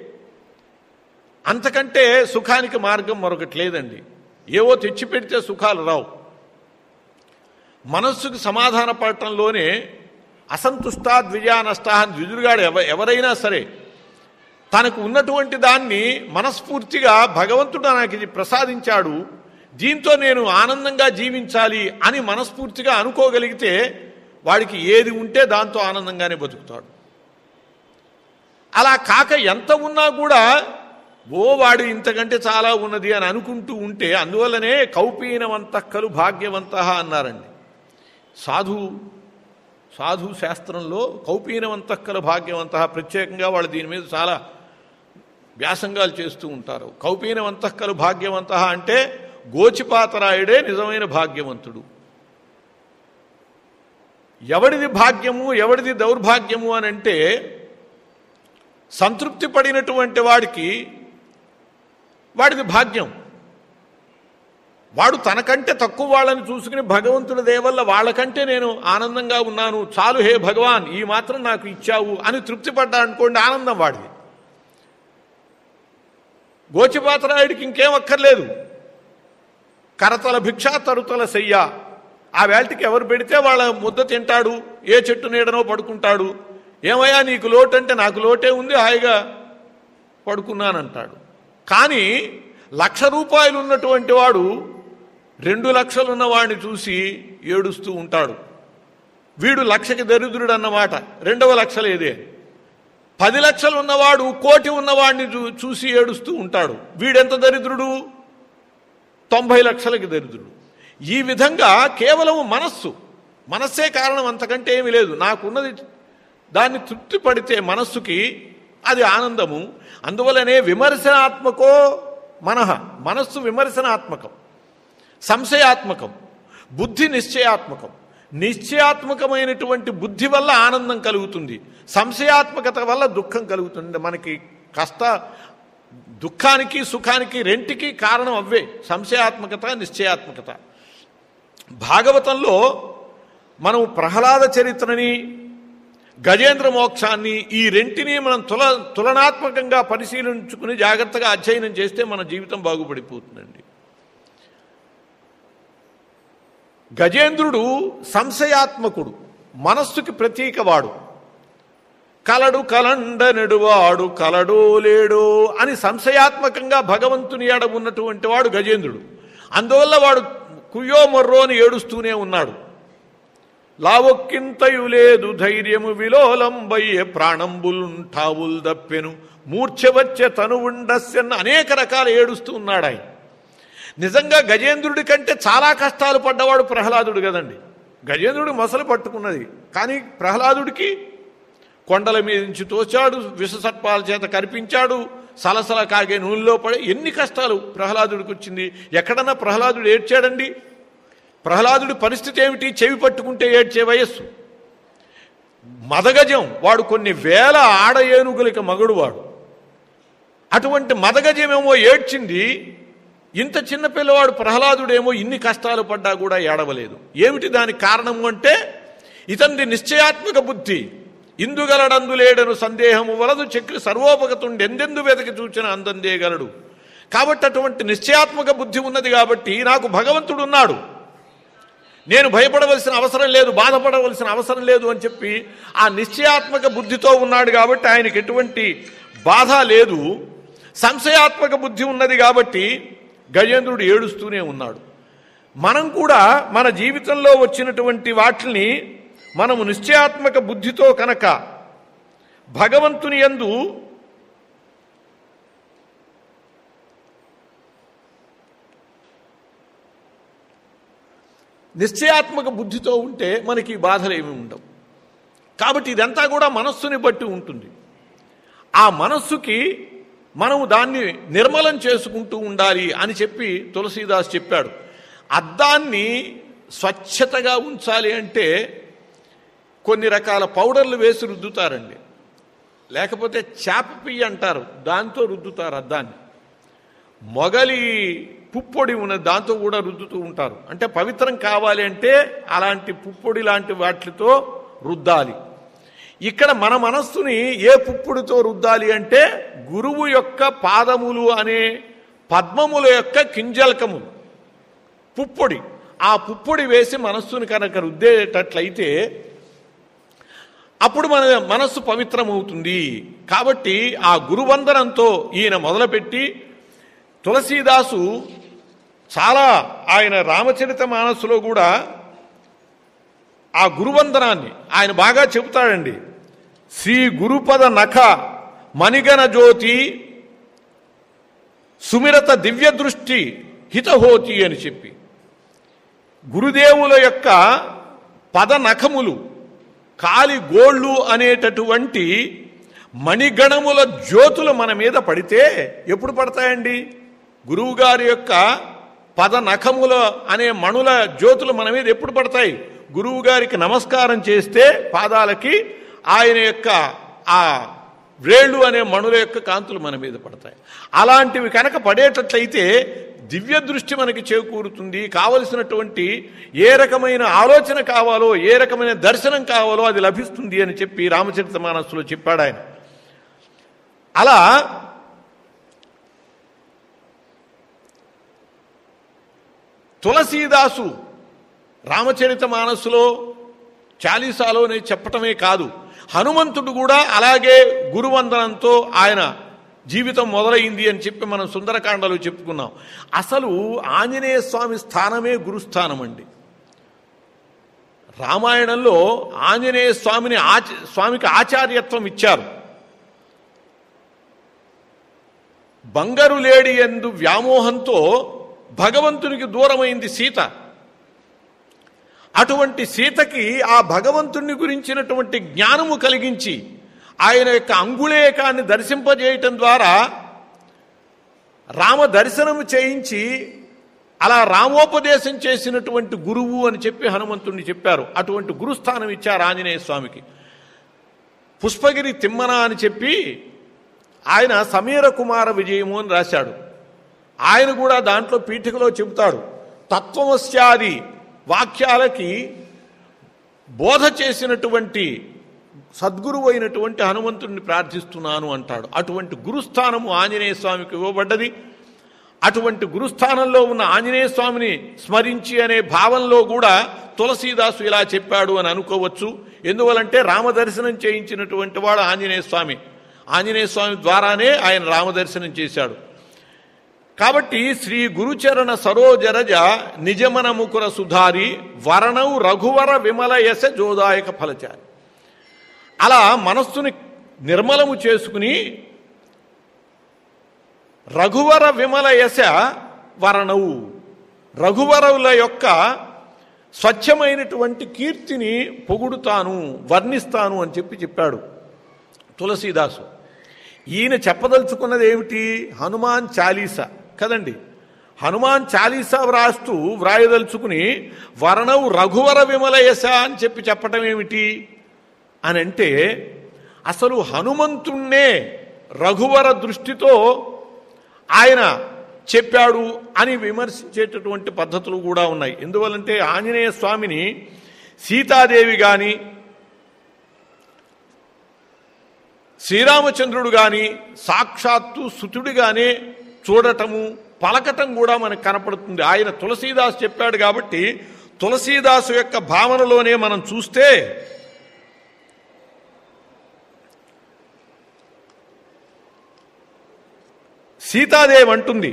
అంతకంటే సుఖానికి మార్గం మరొకటి లేదండి. ఏవో తెచ్చిపెడితే సుఖాలు రావు. మనస్సుకు సమాధాన పడటంలోనే అసంతుష్టా ద్విజా నష్టా అని ద్విజుడుగాడు ఎవ ఎవరైనా సరే తనకు ఉన్నటువంటి దాన్ని మనస్ఫూర్తిగా భగవంతుడు నాకు ఇది ప్రసాదించాడు, దీంతో నేను ఆనందంగా జీవించాలి అని మనస్ఫూర్తిగా అనుకోగలిగితే వాడికి ఏది ఉంటే దాంతో ఆనందంగానే బతుకుతాడు. అలా కాక ఎంత ఉన్నా కూడా ఓ వాడు ఇంతకంటే చాలా ఉన్నది అని అనుకుంటూ ఉంటే, అందువల్లనే కౌపీనవంతః భాగ్యవంతః అన్నారండి. సాధు సాధు శాస్త్రంలో కౌపీనవంతః భాగ్యవంతః, ప్రత్యేకంగా వాళ్ళు దీని మీద చాలా వ్యాసంగాలు చేస్తూ ఉంటారు. కౌపీనవంతః భాగ్యవంతః అంటే గోచిపాతరాయుడే నిజమైన భాగ్యవంతుడు. ఎవడిది భాగ్యము ఎవడిది దౌర్భాగ్యము అని అంటే, సంతృప్తి పడినటువంటి వాడికి వాడిది భాగ్యం. వాడు తనకంటే తక్కువ వాళ్ళని చూసుకుని భగవంతుడి దయవల్ల వాళ్ళకంటే నేను ఆనందంగా ఉన్నాను, చాలు హే భగవాన్ ఈ మాత్రం నాకు ఇచ్చావు అని తృప్తి పడ్డా అనుకోండి, ఆనందం వాడిది. గోచిపాతరాయుడికి ఇంకేం అక్కర్లేదు, కరతల భిక్ష తరుతల శయ్య. ఆ వేళటికి ఎవరు పెడితే వాళ్ళ ముద్ద తింటాడు, ఏ చెట్టు నీడనో పడుకుంటాడు. ఏమయ్యా నీకు లోటు అంటే, నాకు లోటే ఉంది, హాయిగా పడుకున్నానంటాడు. కానీ లక్ష రూపాయలు ఉన్నటువంటి వాడు రెండు లక్షలు ఉన్నవాడిని చూసి ఏడుస్తూ ఉంటాడు. వీడు లక్షకి దరిద్రుడు అన్నమాట, రెండవ లక్ష లేదే. పది లక్షలు ఉన్నవాడు కోటి ఉన్నవాడిని చూసి ఏడుస్తూ ఉంటాడు. వీడెంత దరిద్రుడు, తొంభై లక్షలకి దరిద్రుడు. ఈ విధంగా కేవలం మనస్సు మనస్సే కారణం, అంతకంటే ఏమీ లేదు. నాకున్నది దాన్ని తృప్తి పడితే మనస్సుకి అది ఆనందము. అందువల్లనే విమర్శనాత్మకో మనః, మనస్సు విమర్శనాత్మకం, సంశయాత్మకం, బుద్ధి నిశ్చయాత్మకం. నిశ్చయాత్మకమైనటువంటి బుద్ధి వల్ల ఆనందం కలుగుతుంది, సంశయాత్మకత వల్ల దుఃఖం కలుగుతుంది. మనకి కష్ట దుఃఖానికి సుఖానికి రెంటికి కారణం అవే, సంశయాత్మకత, నిశ్చయాత్మకత. భాగవతంలో మనం ప్రహ్లాద చరిత్రని, గజేంద్ర మోక్షాన్ని, ఈ రెంటిని మనం తుల తులనాత్మకంగా పరిశీలించుకుని జాగ్రత్తగా అధ్యయనం చేస్తే మన జీవితం బాగుపడిపోతుందండి. గజేంద్రుడు సంశయాత్మకుడు, మనస్సుకి ప్రతీకవాడు. కలడు కలండనెడువాడు కలడో లేడో అని సంశయాత్మకంగా భగవంతుని ఎడ ఉన్నటువంటి వాడు గజేంద్రుడు. అందువల్ల వాడు కుయ్యో మొర్రో అని ఏడుస్తూనే ఉన్నాడు. లావొక్కింతయు లేదు ధైర్యము విలోలంబయ్యే ప్రాణంబులుంటావుల్ దప్పెను మూర్ఛవచ్చే తను ఉండస్యన్న అనేక రకాల ఏడుస్తూ ఉన్నాడు ఆయన. నిజంగా గజేంద్రుడి కంటే చాలా కష్టాలు పడ్డవాడు ప్రహ్లాదుడు కదండి. గజేంద్రుడు మొసలు పట్టుకున్నది, కానీ ప్రహ్లాదుడికి కొండల మీద నుంచి తోచాడు, విషసర్పాల చేత కరిపించాడు, సలసల కాగే నూనెలో పడి ఎన్ని కష్టాలు ప్రహ్లాదుడికి వచ్చింది. ఎక్కడన్నా ప్రహ్లాదుడు ఏడ్చాడండి? ప్రహ్లాదుడి పరిస్థితి ఏమిటి? చెవి పట్టుకుంటే ఏడ్చే వయస్సు. మదగజం వాడు కొన్ని వేల ఆడ ఏనుగులకి మగడు వాడు. అటువంటి మదగజమేమో ఏడ్చింది, ఇంత చిన్న పిల్లవాడు ప్రహ్లాదుడేమో ఇన్ని కష్టాలు పడ్డా కూడా ఏడవలేదు. ఏమిటి దానికి కారణము అంటే, ఇతంది నిశ్చయాత్మక బుద్ధి. ఇందుగలడందులేడను సందేహము వలదు చక్రి సర్వోపగతుండి ఎందెందు వెతకి చూచిన అందందేగలడు. కాబట్టి అటువంటి నిశ్చయాత్మక బుద్ధి ఉన్నది కాబట్టి నాకు భగవంతుడు ఉన్నాడు, నేను భయపడవలసిన అవసరం లేదు, బాధపడవలసిన అవసరం లేదు అని చెప్పి ఆ నిశ్చయాత్మక బుద్ధితో ఉన్నాడు కాబట్టి ఆయనకి ఎటువంటి బాధ లేదు. సంశయాత్మక బుద్ధి ఉన్నది కాబట్టి గజేంద్రుడు ఏడుస్తూనే ఉన్నాడు. మనం కూడా మన జీవితంలో వచ్చినటువంటి వాటిని మనము నిశ్చయాత్మక బుద్ధితో కనుక భగవంతుని యందు నిశ్చయాత్మక బుద్ధితో ఉంటే మనకి బాధలు ఏమి ఉండవు. కాబట్టి ఇదంతా కూడా మనస్సుని బట్టి ఉంటుంది. ఆ మనస్సుకి మనము దాన్ని నిర్మలం చేసుకుంటూ ఉండాలి అని చెప్పి తులసీదాస్ చెప్పాడు. అద్దాన్ని స్వచ్ఛతగా ఉంచాలి అంటే కొన్ని రకాల పౌడర్లు వేసి రుద్దుతారండి, లేకపోతే చేప పియ్యి అంటారు, దాంతో రుద్దుతారు అద్దాన్ని. మొగలి పుప్పొడి ఉన్న దాంతో కూడా రుద్దుతూ ఉంటారు. అంటే పవిత్రం కావాలి అంటే అలాంటి పుప్పొడి లాంటి వాటితో రుద్దాలి. ఇక్కడ మన మనస్సుని ఏ పుప్పొడితో రుద్దాలి అంటే గురువు యొక్క పాదములు అనే పద్మముల యొక్క కింజల్కము పుప్పొడి, ఆ పుప్పొడి వేసి మనస్సుని కనుక రుద్దేటట్లయితే అప్పుడు మన మనస్సు పవిత్రమవుతుంది. కాబట్టి ఆ గురువందనంతో ఈయన మొదలుపెట్టి తులసీదాసు చాలా ఆయన రామచరిత మానస్సులో కూడా ఆ గురువందనాన్ని ఆయన బాగా చెబుతాడండి. శ్రీ గురుపద నఖ మణిగణ జ్యోతి సుమిరత దివ్య దృష్టి హితహోతి అని చెప్పి గురుదేవుల యొక్క పద నఖములు కాలి గోళ్ళు అనేటటువంటి మణిగణముల జ్యోతులు మన మీద పడితే ఎప్పుడు పడతాయండి? గురువు గారి యొక్క పద నఖముల అనే మణుల జ్యోతులు మన మీద ఎప్పుడు పడతాయి? గురువు గారికి నమస్కారం చేస్తే పాదాలకి ఆయన యొక్క ఆ వ్రేళ్ళు అనే మణుల యొక్క కాంతులు మన మీద పడతాయి. అలాంటివి కనుక పడేటట్లయితే దివ్య దృష్టి మనకి చేకూరుతుంది. కావలసినటువంటి ఏ రకమైన ఆలోచన కావాలో, ఏ రకమైన దర్శనం కావాలో అది లభిస్తుంది అని చెప్పి రామచరితమానస్సులో చెప్పాడు ఆయన. అలా తులసీదాసు రామచరితమానస్సులో చాలీసాలోనే చెప్పటమే కాదు, హనుమంతుడు కూడా అలాగే గురువందనంతో ఆయన జీవితం మొదలైంది అని చెప్పి మనం సుందరకాండలో చెప్పుకున్నాం. అసలు ఆంజనేయ స్వామి స్థానమే గురుస్థానం అండి. రామాయణంలో ఆంజనేయ స్వామిని ఆచ స్వామికి ఆచార్యత్వం ఇచ్చారు. బంగారు లేడి యందు వ్యామోహంతో భగవంతునికి దూరమైంది సీత. అటువంటి సీతకి ఆ భగవంతుణ్ణి గురించినటువంటి జ్ఞానము కలిగించి ఆయన యొక్క అంగుళేకాన్ని దర్శింపజేయటం ద్వారా రామ దర్శనము చేయించి అలా రామోపదేశం చేసినటువంటి గురువు అని చెప్పి హనుమంతుణ్ణి చెప్పారు. అటువంటి గురుస్థానం ఇచ్చారు ఆంజనేయ స్వామికి. పుష్పగిరి తిమ్మన అని చెప్పి ఆయన సమీర కుమార విజయము అని రాశాడు. ఆయన కూడా దాంట్లో పీఠికలో చెబుతాడు, తత్వమస్యాది వాక్యాలకి బోధ చేసినటువంటి సద్గురువు అయినటువంటి హనుమంతుడిని ప్రార్థిస్తున్నాను అంటాడు. అటువంటి గురుస్థానము ఆంజనేయ స్వామికి ఇవ్వబడ్డది. అటువంటి గురుస్థానంలో ఉన్న ఆంజనేయ స్వామిని స్మరించి అనే భావంలో కూడా తులసీదాసు ఇలా చెప్పాడు అని అనుకోవచ్చు. ఎందువలంటే రామదర్శనం చేయించినటువంటి వాడు ఆంజనేయ స్వామి. ఆంజనేయ స్వామి ద్వారానే ఆయన రామదర్శనం చేశాడు. కాబట్టి శ్రీ గురుచరణ సరోజరజ నిజమన ముకుర సుధారి వరణవు రఘువర విమల యశ జోదాయక ఫలచారి. అలా మనస్సుని నిర్మలము చేసుకుని రఘువర విమల యశ వరణవు, రఘువరుల యొక్క స్వచ్ఛమైనటువంటి కీర్తిని పొగుడుతాను, వర్ణిస్తాను అని చెప్పి చెప్పాడు తులసీదాసు. ఈయన చెప్పదలుచుకున్నది ఏమిటి? హనుమాన్ చాలీసా కదండి. హనుమాన్ చాలీసా వ్రాస్తూ వ్రాయదలుచుకుని వర్ణవు రఘువర విమల యశ అని చెప్పి చెప్పటం ఏమిటి అని అంటే, అసలు హనుమంతుణ్ణే రఘువర దృష్టితో ఆయన చెప్పాడు అని విమర్శించేటటువంటి పద్ధతులు కూడా ఉన్నాయి. ఎందువల్లంటే ఆంజనేయ స్వామిని సీతాదేవి కానీ శ్రీరామచంద్రుడు కానీ సాక్షాత్తు సుతుడిగానే చూడటము పలకటం కూడా మనకు కనపడుతుంది. ఆయన తులసీదాసు చెప్పాడు కాబట్టి తులసీదాసు యొక్క భావనలోనే మనం చూస్తే సీతాదేవి అంటుంది,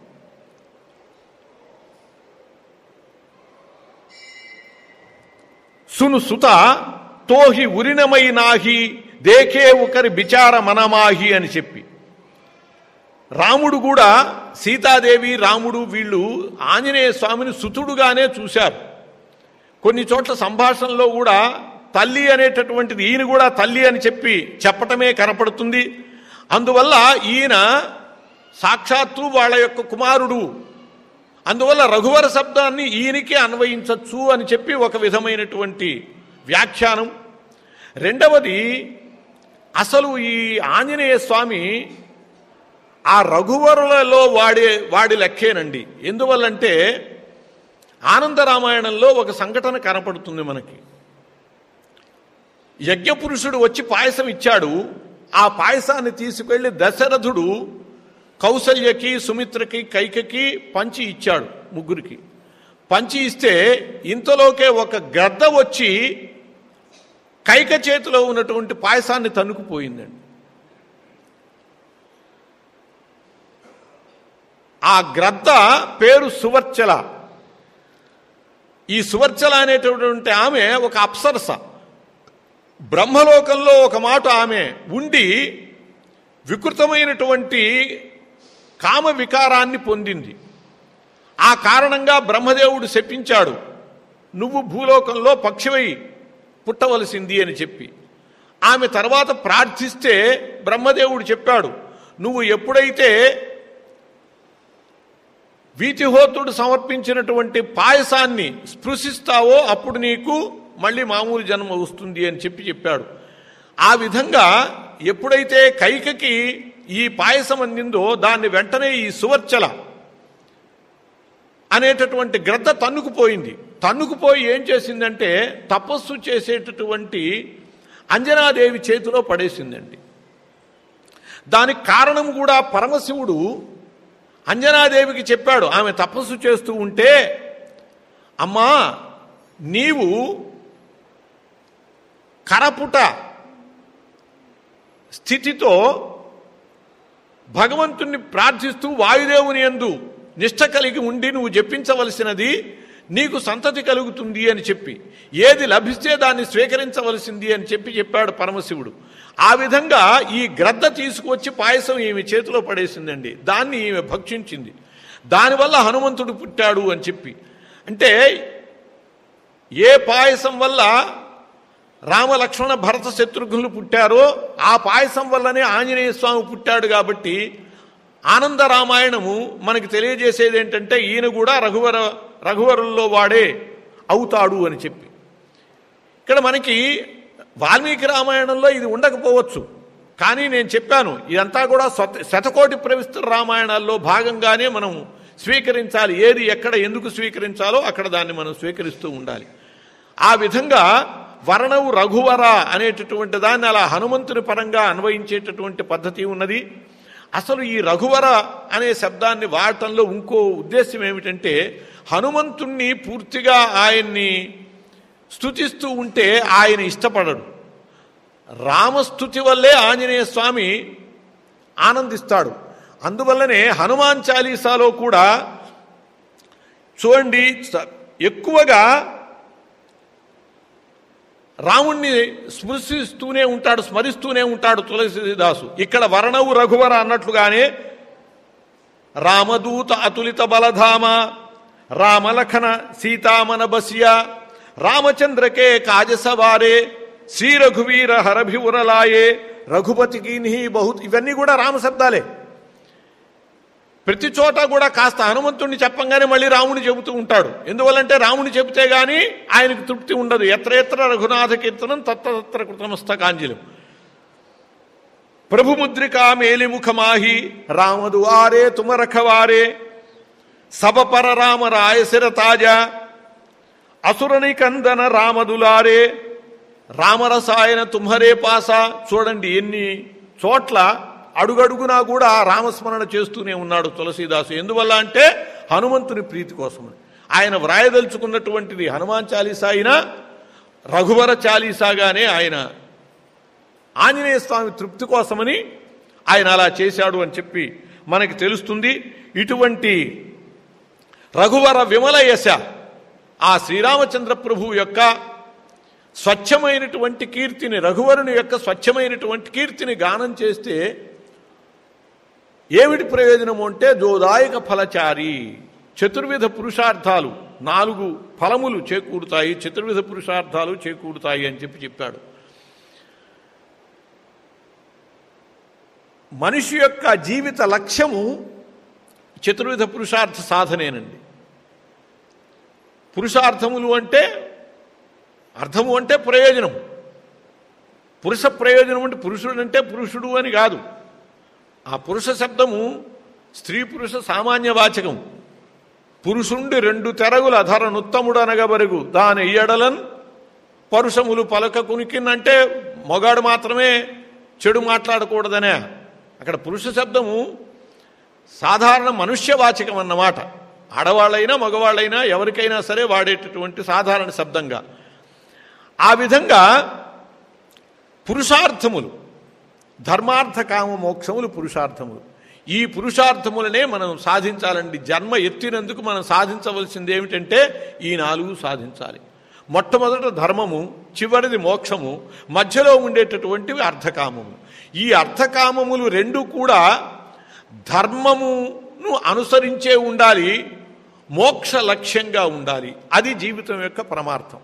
సును సుత తోహి ఉరినమై నాహి దేకే ఒకరి బిచార మనమాహి అని చెప్పి. రాముడు కూడా సీతాదేవి రాముడు వీళ్ళు ఆంజనేయ స్వామిని సుతుడుగానే చూశారు. కొన్ని చోట్ల సంభాషణలో కూడా తల్లి అనేటటువంటిది ఈయన కూడా తల్లి అని చెప్పి చెప్పటమే కనపడుతుంది. అందువల్ల ఈయన సాక్షాత్తు వాళ్ళ యొక్క కుమారుడు, అందువల్ల రఘువర శబ్దాన్ని ఈయనకే అన్వయించవచ్చు అని చెప్పి ఒక విధమైనటువంటి వ్యాఖ్యానం. రెండవది, అసలు ఈ ఆంజనేయ స్వామి ఆ రఘువరులలో వాడే వాడి లెక్కేనండి. ఎందువల్లంటే ఆనందరామాయణంలో ఒక సంఘటన కనపడుతుంది మనకి. యజ్ఞపురుషుడు వచ్చి పాయసం ఇచ్చాడు. ఆ పాయసాన్ని తీసుకెళ్లి దశరథుడు కౌసల్యకి సుమిత్రకి కైకకి పంచి ఇచ్చాడు. ముగ్గురికి పంచి ఇస్తే ఇంతలోకే ఒక గద్ద వచ్చి కైక చేతిలో ఉన్నటువంటి పాయసాన్ని తన్నుకుపోయిందండి. ఆ గ్రద్ద పేరు సువర్చల. ఈ సువర్చల అనేటటువంటి ఆమె ఒక అప్సరస. బ్రహ్మలోకంలో ఒక మాట ఆమె ఉండి వికృతమైనటువంటి కామ వికారాన్ని పొందింది. ఆ కారణంగా బ్రహ్మదేవుడు శపించాడు, నువ్వు భూలోకంలో పక్షివై పుట్టవలసింది అని చెప్పి. ఆమె తర్వాత ప్రార్థిస్తే బ్రహ్మదేవుడు చెప్పాడు, నువ్వు ఎప్పుడైతే వీతిహోత్రుడు సమర్పించినటువంటి పాయసాన్ని స్పృశిస్తావో అప్పుడు నీకు మళ్ళీ మామూలు జన్మ వస్తుంది అని చెప్పి చెప్పాడు. ఆ విధంగా ఎప్పుడైతే కైకకి ఈ పాయసం అందిందో దాన్ని వెంటనే ఈ సువర్చల అనేటటువంటి గ్రద్ద తన్నుకుపోయింది. తన్నుకుపోయి ఏం చేసిందంటే తపస్సు చేసేటటువంటి అంజనాదేవి చేతిలో పడేసిందండి. దానికి కారణం కూడా పరమశివుడు అంజనాదేవికి చెప్పాడు. ఆమె తపస్సు చేస్తూ ఉంటే, అమ్మా నీవు కరపుట స్థితితో భగవంతుణ్ణి ప్రార్థిస్తూ వాయుదేవుని యందు నిష్ఠ కలిగి ఉండి నువ్వు జపించవలసినది నీకు సంతతి కలుగుతుంది అని చెప్పి, ఏది లభిస్తే దాన్ని స్వీకరించవలసింది అని చెప్పి చెప్పాడు పరమశివుడు. ఆ విధంగా ఈ గ్రద్ద తీసుకువచ్చి పాయసం ఈమె చేతిలో పడేసిందండి. దాన్ని ఈమె భక్షించింది. దానివల్ల హనుమంతుడు పుట్టాడు అని చెప్పి. అంటే ఏ పాయసం వల్ల రామలక్ష్మణ భరత శత్రుఘ్నులు పుట్టారో ఆ పాయసం వల్లనే ఆంజనేయ స్వామి పుట్టాడు. కాబట్టి ఆనంద రామాయణము మనకి తెలియజేసేది ఏంటంటే ఈయన కూడా రఘువర రఘువరుల్లో వాడే అవుతాడు అని చెప్పి. ఇక్కడ మనకి వాల్మీకి రామాయణంలో ఇది ఉండకపోవచ్చు, కానీ నేను చెప్పాను ఇదంతా కూడా శతకోటి ప్రవిస్తర రామాయణాల్లో భాగంగానే మనం స్వీకరించాలి. ఏది ఎక్కడ ఎందుకు స్వీకరించాలో అక్కడ దాన్ని మనం స్వీకరిస్తూ ఉండాలి. ఆ విధంగా వర్ణవు రఘువర అనేటటువంటి దాన్ని అలా హనుమంతుని పరంగా అన్వయించేటటువంటి పద్ధతి ఉన్నది. అసలు ఈ రఘువర అనే శబ్దాన్ని వాడటంలో ఇంకో ఉద్దేశం ఏమిటంటే హనుమంతుణ్ణి పూర్తిగా ఆయన్ని స్తుతిస్తూ ఉంటే ఆయన ఇష్టపడడు. రామస్తుతి వల్లే ఆంజనేయ స్వామి ఆనందిస్తాడు. అందువల్లనే హనుమాన్ చాలీసాలో కూడా చూడండి ఎక్కువగా రాముణ్ణి స్మృశిస్తూనే ఉంటాడు, స్మరిస్తూనే ఉంటాడు తులసీదాసు. ఇక్కడ వర్ణవు రఘువర అన్నట్లుగానే రామదూత అతులిత బలధామ రామలఖన సీతామన బసియ రామచంద్రకే కాజసవారే శ్రీ రఘువీర హరభివురలాయే రఘుపతికి నిహి బహు. ఇవన్నీ కూడా రామశబ్దాలే. ప్రతి చోట కూడా కాస్త హనుమంతుణ్ణి చెప్పంగానే మళ్ళీ రాముని చెబుతూ ఉంటాడు. ఎందువల్లంటే రాముని చెబితే గాని ఆయనకు తృప్తి ఉండదు. ఎత్ర ఎత్ర రఘునాథ కీర్తనం తత్ర కృతమస్తకాంజలిం ప్రభుముద్రికా మేలిముఖమాహి రామదువారే తుమరఖవారే సబపర రామ రాయశిర తాజా అసురని కందన రామదులారే రామరసాయన తుమ్హరే పాస. చూడండి ఎన్ని చోట్ల అడుగడుగునా కూడా రామస్మరణ చేస్తూనే ఉన్నాడు తులసీదాసు. ఎందువల్ల అంటే హనుమంతుని ప్రీతి కోసమని. ఆయన వ్రాయదలుచుకున్నటువంటిది హనుమాన్ చాలీసా అయినా రఘువర చాలీసాగానే ఆయన ఆంజనేయ స్వామి తృప్తి కోసమని ఆయన అలా చేశాడు అని చెప్పి మనకి తెలుస్తుంది. ఇటువంటి రఘువర విమల యశ ఆ శ్రీరామచంద్ర ప్రభువు యొక్క స్వచ్ఛమైనటువంటి కీర్తిని, రఘువరుని యొక్క స్వచ్ఛమైనటువంటి కీర్తిని గానం చేస్తే ఏమిటి ప్రయోజనము అంటే జోదాయక ఫలచారి, చతుర్విధ పురుషార్థాలు, నాలుగు ఫలములు చేకూరుతాయి, చతుర్విధ పురుషార్థాలు చేకూరుతాయి అని చెప్పి చెప్పాడు. మనిషి యొక్క జీవిత లక్ష్యము చతుర్విధ పురుషార్థ సాధనేనండి. పురుషార్థములు అంటే అర్థము అంటే ప్రయోజనం. పురుష ప్రయోజనం అంటే పురుషుడు అంటే పురుషుడు అని కాదు. ఆ పురుష శబ్దము స్త్రీ పురుష సామాన్యవాచకం. పురుషుండి రెండు తెరగుల అధరనుత్తముడు అనగబరుగు దాని ఎడలన్ పరుషములు పలక కునికినంటే మొగాడు మాత్రమే చెడు మాట్లాడకూడదనే. అక్కడ పురుష శబ్దము సాధారణ మనుష్యవాచకం అన్నమాట. ఆడవాళ్ళైనా మగవాళ్ళైనా ఎవరికైనా సరే వాడేటటువంటి సాధారణ శబ్దంగా. ఆ విధంగా పురుషార్థములు ధర్మార్థ కామ మోక్షములు పురుషార్థములు. ఈ పురుషార్థములనే మనం సాధించాలండి. జన్మ ఎత్తినందుకు మనం సాధించవలసింది ఏమిటంటే ఈ నాలుగు సాధించాలి. మొట్టమొదట ధర్మము, చివరిది మోక్షము, మధ్యలో ఉండేటటువంటివి అర్థకామము. ఈ అర్థకామములు రెండు కూడా ధర్మమును అనుసరించే ఉండాలి, మోక్ష లక్ష్యంగా ఉండాలి. అది జీవితం యొక్క పరమార్థం.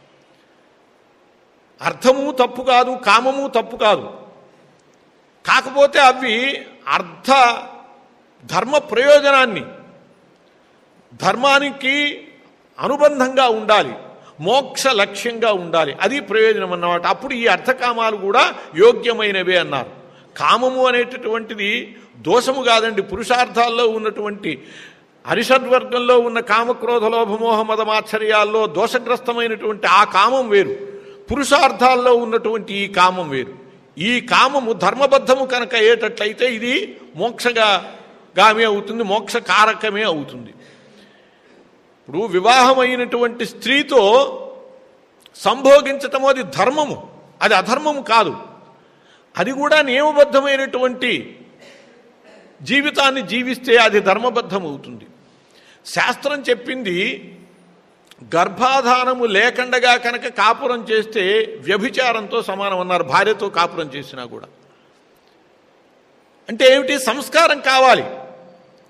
అర్థము తప్పు కాదు, కామము తప్పు కాదు. కాకపోతే అవి అర్థ ధర్మ ప్రయోజనాన్ని ధర్మానికి అనుబంధంగా ఉండాలి, మోక్ష లక్ష్యంగా ఉండాలి. అది ప్రయోజనం అన్నమాట. అప్పుడు ఈ అర్థకామాలు కూడా యోగ్యమైనవే అన్నారు. కామము అనేటటువంటిది దోషము కాదండి. పురుషార్థాల్లో ఉన్నటువంటి అరిషడ్వర్గంలో ఉన్న కామక్రోధ లోభమోహ మదమాశ్చర్యాల్లో దోషగ్రస్తమైనటువంటి ఆ కామం వేరు, పురుషార్థాల్లో ఉన్నటువంటి ఈ కామం వేరు. ఈ కామము ధర్మబద్ధము కనుక అయ్యేటట్లయితే ఇది మోక్షగా గామే అవుతుంది, మోక్ష కారకమే అవుతుంది. ఇప్పుడు వివాహమైనటువంటి స్త్రీతో సంభోగించటము అది ధర్మము, అది అధర్మము కాదు. అది కూడా నియమబద్ధమైనటువంటి జీవితాన్ని జీవిస్తే అది ధర్మబద్ధం అవుతుంది. శాస్త్రం చెప్పింది గర్భాధానము లేకుండగా కనుక కాపురం చేస్తే వ్యభిచారంతో సమానం అన్నారు. భార్యతో కాపురం చేసినా కూడా అంటే ఏమిటి? సంస్కారం కావాలి.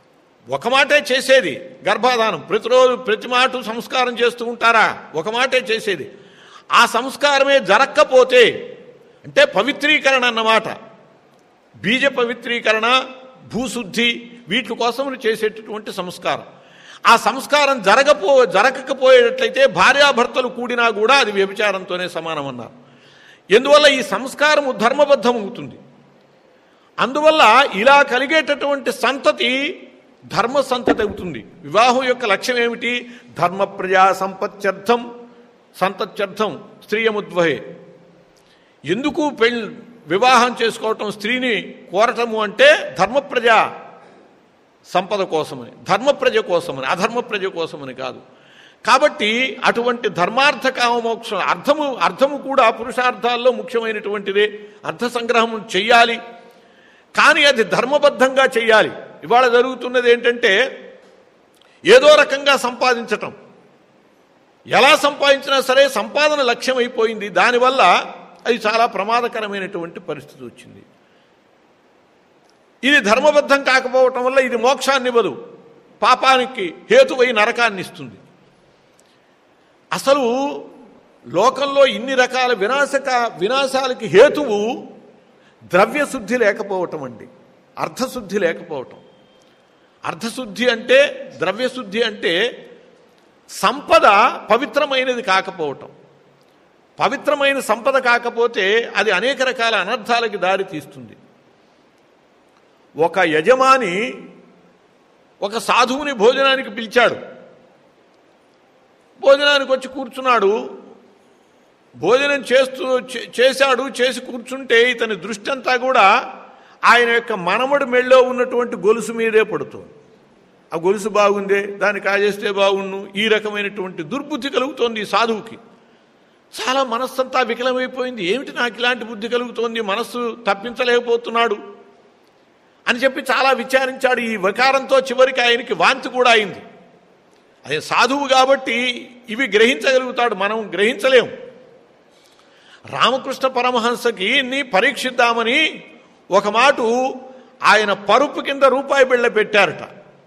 ఒక మాటే చేసేది గర్భాధానం, ప్రతిరోజు ప్రతి మాట సంస్కారం చేస్తూ ఉంటారా? ఒక మాటే చేసేది. ఆ సంస్కారమే జరక్కపోతే అంటే పవిత్రీకరణ అన్నమాట. బీజ పవిత్రీకరణ, భూశుద్ధి, వీటి కోసం చేసేటటువంటి సంస్కారం. ఆ సంస్కారం జరగపో జరగకపోయేటట్లయితే భార్యాభర్తలు కూడినా కూడా అది వ్యభిచారంతోనే సమానం అన్నారు. ఎందువల్ల ఈ సంస్కారము ధర్మబద్ధం అవుతుంది. అందువల్ల ఇలా కలిగేటటువంటి సంతతి ధర్మ సంతతి అవుతుంది. వివాహం యొక్క లక్ష్యం ఏమిటి? ధర్మ ప్రజా సంపత్త్యర్థం సంతత్యర్థం స్త్రీయముద్వహే. ఎందుకు పెళ్ళి వివాహం చేసుకోవటం, స్త్రీని కోరటము అంటే ధర్మ ప్రజా సంపద కోసమని, ధర్మ ప్రజ కోసమని, అధర్మ ప్రజ కోసమని కాదు. కాబట్టి అటువంటి ధర్మార్థ కామమోక్ష అర్థము అర్థము కూడా పురుషార్థాల్లో ముఖ్యమైనటువంటిదే. అర్థ సంగ్రహం చెయ్యాలి, కానీ అది ధర్మబద్ధంగా చెయ్యాలి. ఇవాళ జరుగుతున్నది ఏంటంటే ఏదో రకంగా సంపాదించటం, ఎలా సంపాదించినా సరే సంపాదన లక్ష్యం అయిపోయింది. దానివల్ల అది చాలా ప్రమాదకరమైనటువంటి పరిస్థితి వచ్చింది. ఇది ధర్మబద్ధం కాకపోవటం వల్ల ఇది మోక్షాన్ని ఇవ్వదు, పాపానికి హేతువై నరకాన్ని ఇస్తుంది. అసలు లోకంలో ఇన్ని రకాల వినాశక వినాశాలకి హేతువు ద్రవ్యశుద్ధి లేకపోవటం అండి, అర్థశుద్ధి లేకపోవటం. అర్థశుద్ధి అంటే, ద్రవ్యశుద్ధి అంటే సంపద పవిత్రమైనది కాకపోవటం. పవిత్రమైన సంపద కాకపోతే అది అనేక రకాల అనర్థాలకి దారి తీస్తుంది. ఒక యజమాని ఒక సాధువుని భోజనానికి పిలిచాడు. భోజనానికి వచ్చి కూర్చున్నాడు. భోజనం చేస్తూ చేశాడు, చేసి కూర్చుంటే ఇతని దృష్టి అంతా కూడా ఆయన యొక్క మనమడు మెళ్ళో ఉన్నటువంటి గొలుసు మీదే పడుతుంది. ఆ గొలుసు బాగుందే, దాన్ని కాజేస్తే బాగుండు, ఈ రకమైనటువంటి దుర్బుద్ధి కలుగుతోంది ఈ సాధువుకి. చాలా మనస్సంతా వికలమైపోయింది. ఏమిటి నాకు ఇలాంటి బుద్ధి కలుగుతోంది, మనస్సు తప్పించలేకపోతున్నాడు అని చెప్పి చాలా విచారించాడు. ఈ వికారంతో చివరికి ఆయనకి వాంతి కూడా అయింది. ఆయన సాధువు కాబట్టి ఇవి గ్రహించగలుగుతాడు, మనం గ్రహించలేము. రామకృష్ణ పరమహంసకి నీ పరీక్షిద్దామని ఒక మాట ఆయన పరుపు కింద రూపాయి బిళ్ళ పెట్టారట.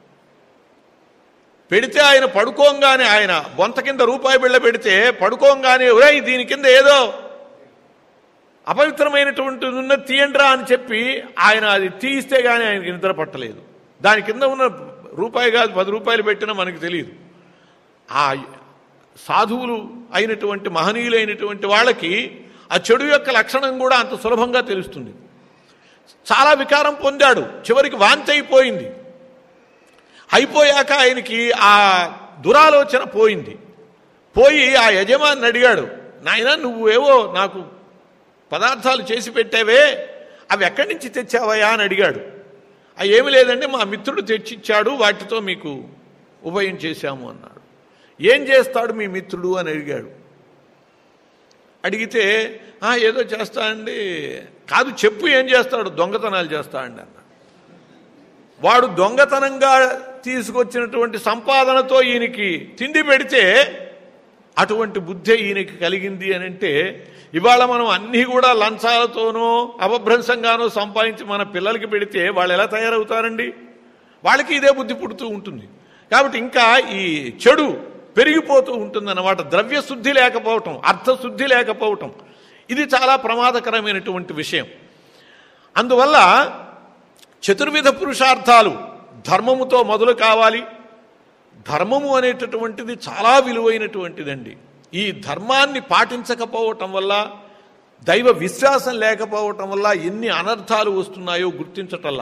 పెడితే ఆయన పడుకోంగానే, ఆయన బొంత కింద రూపాయి బిళ్ళ పెడితే పడుకోంగానే ఒరే దీని కింద ఏదో అపవిత్రమైనటువంటి ఉన్న తీయండ్రా అని చెప్పి ఆయన అది తీయిస్తే కానీ ఆయనకి నిద్ర పట్టలేదు. దాని కింద ఉన్న రూపాయి కాదు, పది రూపాయలు పెట్టినా మనకు తెలియదు. ఆ సాధువులు అయినటువంటి మహనీయులైనటువంటి వాళ్ళకి ఆ చెడు యొక్క లక్షణం కూడా అంత సులభంగా తెలుస్తుంది. చాలా వికారం పొందాడు, చివరికి వాంతి అయిపోయింది. అయిపోయాక ఆయనకి ఆ దురాలోచన పోయింది. పోయి ఆ యజమాని అడిగాడు, నాయనా నువ్వేవో నాకు పదార్థాలు చేసి పెట్టావే, అవి ఎక్కడి నుంచి తెచ్చావయా అని అడిగాడు. అవి ఏమి లేదండి, మా మిత్రుడు తెచ్చిచ్చాడు, వాటితో మీకు ఉభయం చేశాము అన్నాడు. ఏం చేస్తాడు మీ మిత్రుడు అని అడిగాడు. అడిగితే ఏదో చేస్తానండి. కాదు చెప్పు ఏం చేస్తాడు. దొంగతనాలు చేస్తాడండి అన్నాడు. వాడు దొంగతనంగా తీసుకొచ్చినటువంటి సంపాదనతో ఈయనకి తిండి పెడితే అటువంటి బుద్ధి ఈయనకి కలిగింది అని అంటే, ఇవాళ మనం అన్నీ కూడా లంచాలతోనో అపభ్రంశంగానో సంపాదించి మన పిల్లలకి పెడితే వాళ్ళు ఎలా తయారవుతారండి? వాళ్ళకి ఇదే బుద్ధి పుడుతూ ఉంటుంది. కాబట్టి ఇంకా ఈ చెడు పెరిగిపోతూ ఉంటుందన్నమాట. ద్రవ్యశుద్ధి లేకపోవటం, అర్థశుద్ధి లేకపోవటం, ఇది చాలా ప్రమాదకరమైనటువంటి విషయం. అందువల్ల చతుర్విధ పురుషార్థాలు ధర్మముతో మొదలు కావాలి. ధర్మము అనేటటువంటిది చాలా విలువైనటువంటిదండి. ఈ ధర్మాన్ని పాటించకపోవటం వల్ల, దైవ విశ్వాసం లేకపోవటం వల్ల ఎన్ని అనర్థాలు వస్తున్నాయో గుర్తించటల్లా.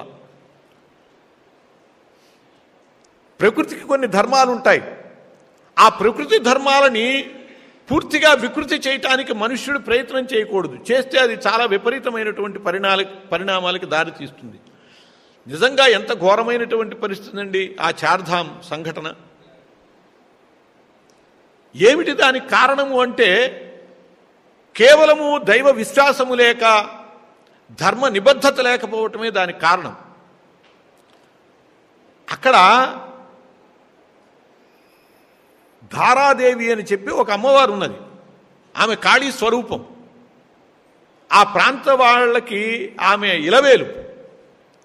ప్రకృతికి కొన్ని ధర్మాలు ఉంటాయి. ఆ ప్రకృతి ధర్మాలని పూర్తిగా వికృతి చేయటానికి మనుష్యుడు ప్రయత్నం చేయకూడదు. చేస్తే అది చాలా విపరీతమైనటువంటి పరిణామ పరిణామాలకు దారి తీస్తుంది. నిజంగా ఎంత ఘోరమైనటువంటి పరిస్థితి అండి ఆ చార్ధామ్ సంఘటన. ఏమిటి దానికి కారణము అంటే, కేవలము దైవ విశ్వాసము లేక, ధర్మ నిబద్ధత లేకపోవటమే దానికి కారణం. అక్కడ ధారాదేవి అని చెప్పి ఒక అమ్మవారు ఉన్నది. ఆమె కాళీ స్వరూపం. ఆ ప్రాంత వాళ్ళకి ఆమె ఇలవేలు.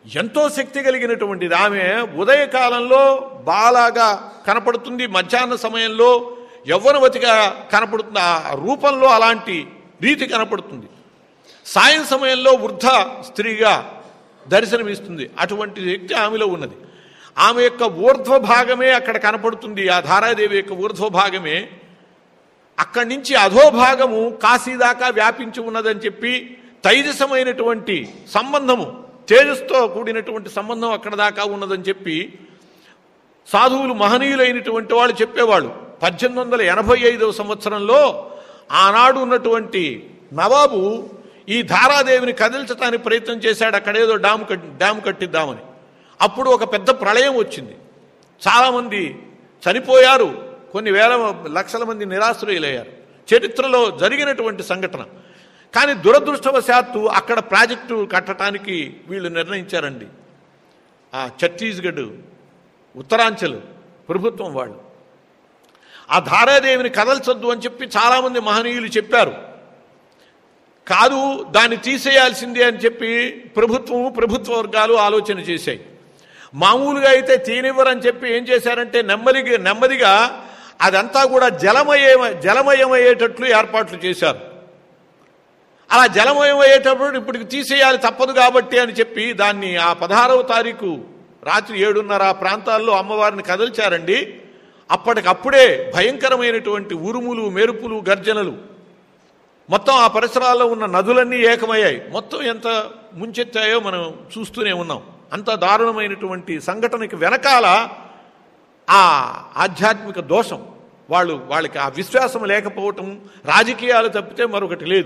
ఎంతో శక్తి కలిగినటువంటిది. ఆమె ఉదయకాలంలో బాలాగా కనపడుతుంది, మధ్యాహ్న సమయంలో యవ్వనవతిగా కనపడుతుంది, ఆ రూపంలో అలాంటి రీతి కనపడుతుంది. సాయం సమయంలో వృద్ధ స్త్రీగా దర్శనమిస్తుంది. అటువంటి శక్తి ఆమెలో ఉన్నది. ఆమె యొక్క ఊర్ధ్వ భాగమే అక్కడ కనపడుతుంది. ఆ ధారాదేవి యొక్క ఊర్ధ్వ భాగమే అక్కడి నుంచి అధోభాగము కాశీ దాకా వ్యాపించి ఉన్నదని చెప్పి తైజసమైనటువంటి సంబంధము, తేజస్తో కూడినటువంటి సంబంధం అక్కడ దాకా ఉన్నదని చెప్పి సాధువులు మహనీయులైనటువంటి వాళ్ళు చెప్పేవాళ్ళు. పద్దెనిమిది వందల ఎనభై ఐదవ సంవత్సరంలో ఆనాడు ఉన్నటువంటి నవాబు ఈ ధారాదేవిని కదిల్చడానికి ప్రయత్నం చేశాడు. అక్కడేదో డ్యాము కట్టి డ్యాము కట్టిద్దామని. అప్పుడు ఒక పెద్ద ప్రళయం వచ్చింది. చాలామంది చనిపోయారు, కొన్ని వేల లక్షల మంది నిరాశ్రయులయ్యారు. చరిత్రలో జరిగినటువంటి సంఘటన. కానీ దురదృష్టవశాత్తు అక్కడ ప్రాజెక్టు కట్టడానికి వీళ్ళు నిర్ణయించారండి. ఆ ఛత్తీస్గఢ్, ఉత్తరాంచల్ ప్రభుత్వం వాళ్ళు ఆ ధారాదేవిని కదల్చొద్దు అని చెప్పి చాలామంది మహనీయులు చెప్పారు. కాదు, దాన్ని తీసేయాల్సిందే అని చెప్పి ప్రభుత్వము ప్రభుత్వ వర్గాలు ఆలోచన చేశాయి. మామూలుగా అయితే తీనివ్వరని చెప్పి ఏం చేశారంటే నెమ్మదిగా నెమ్మదిగా అదంతా కూడా జలమయ జలమయమయ్యేటట్లు ఏర్పాట్లు చేశారు. అలా జలమయమయ్యేటప్పుడు ఇప్పటికి తీసేయాలి తప్పదు కాబట్టి అని చెప్పి దాన్ని ఆ పదహారవ తారీఖు రాత్రి ఏడున్నర ఆ ప్రాంతాల్లో అమ్మవారిని కదిల్చారండి. అప్పటికప్పుడే భయంకరమైనటువంటి ఉరుములు, మెరుపులు, గర్జనలు, మొత్తం ఆ పరిసరాల్లో ఉన్న నదులన్నీ ఏకమయ్యాయి. మొత్తం ఎంత ముంచెత్తాయో మనం చూస్తూనే ఉన్నాం. అంత దారుణమైనటువంటి సంఘటనకి వెనకాల ఆ ఆధ్యాత్మిక దోషం, వాళ్ళు వాళ్ళకి ఆ విశ్వాసం లేకపోవటం, రాజకీయాలు తప్పితే మరొకటి లేదు.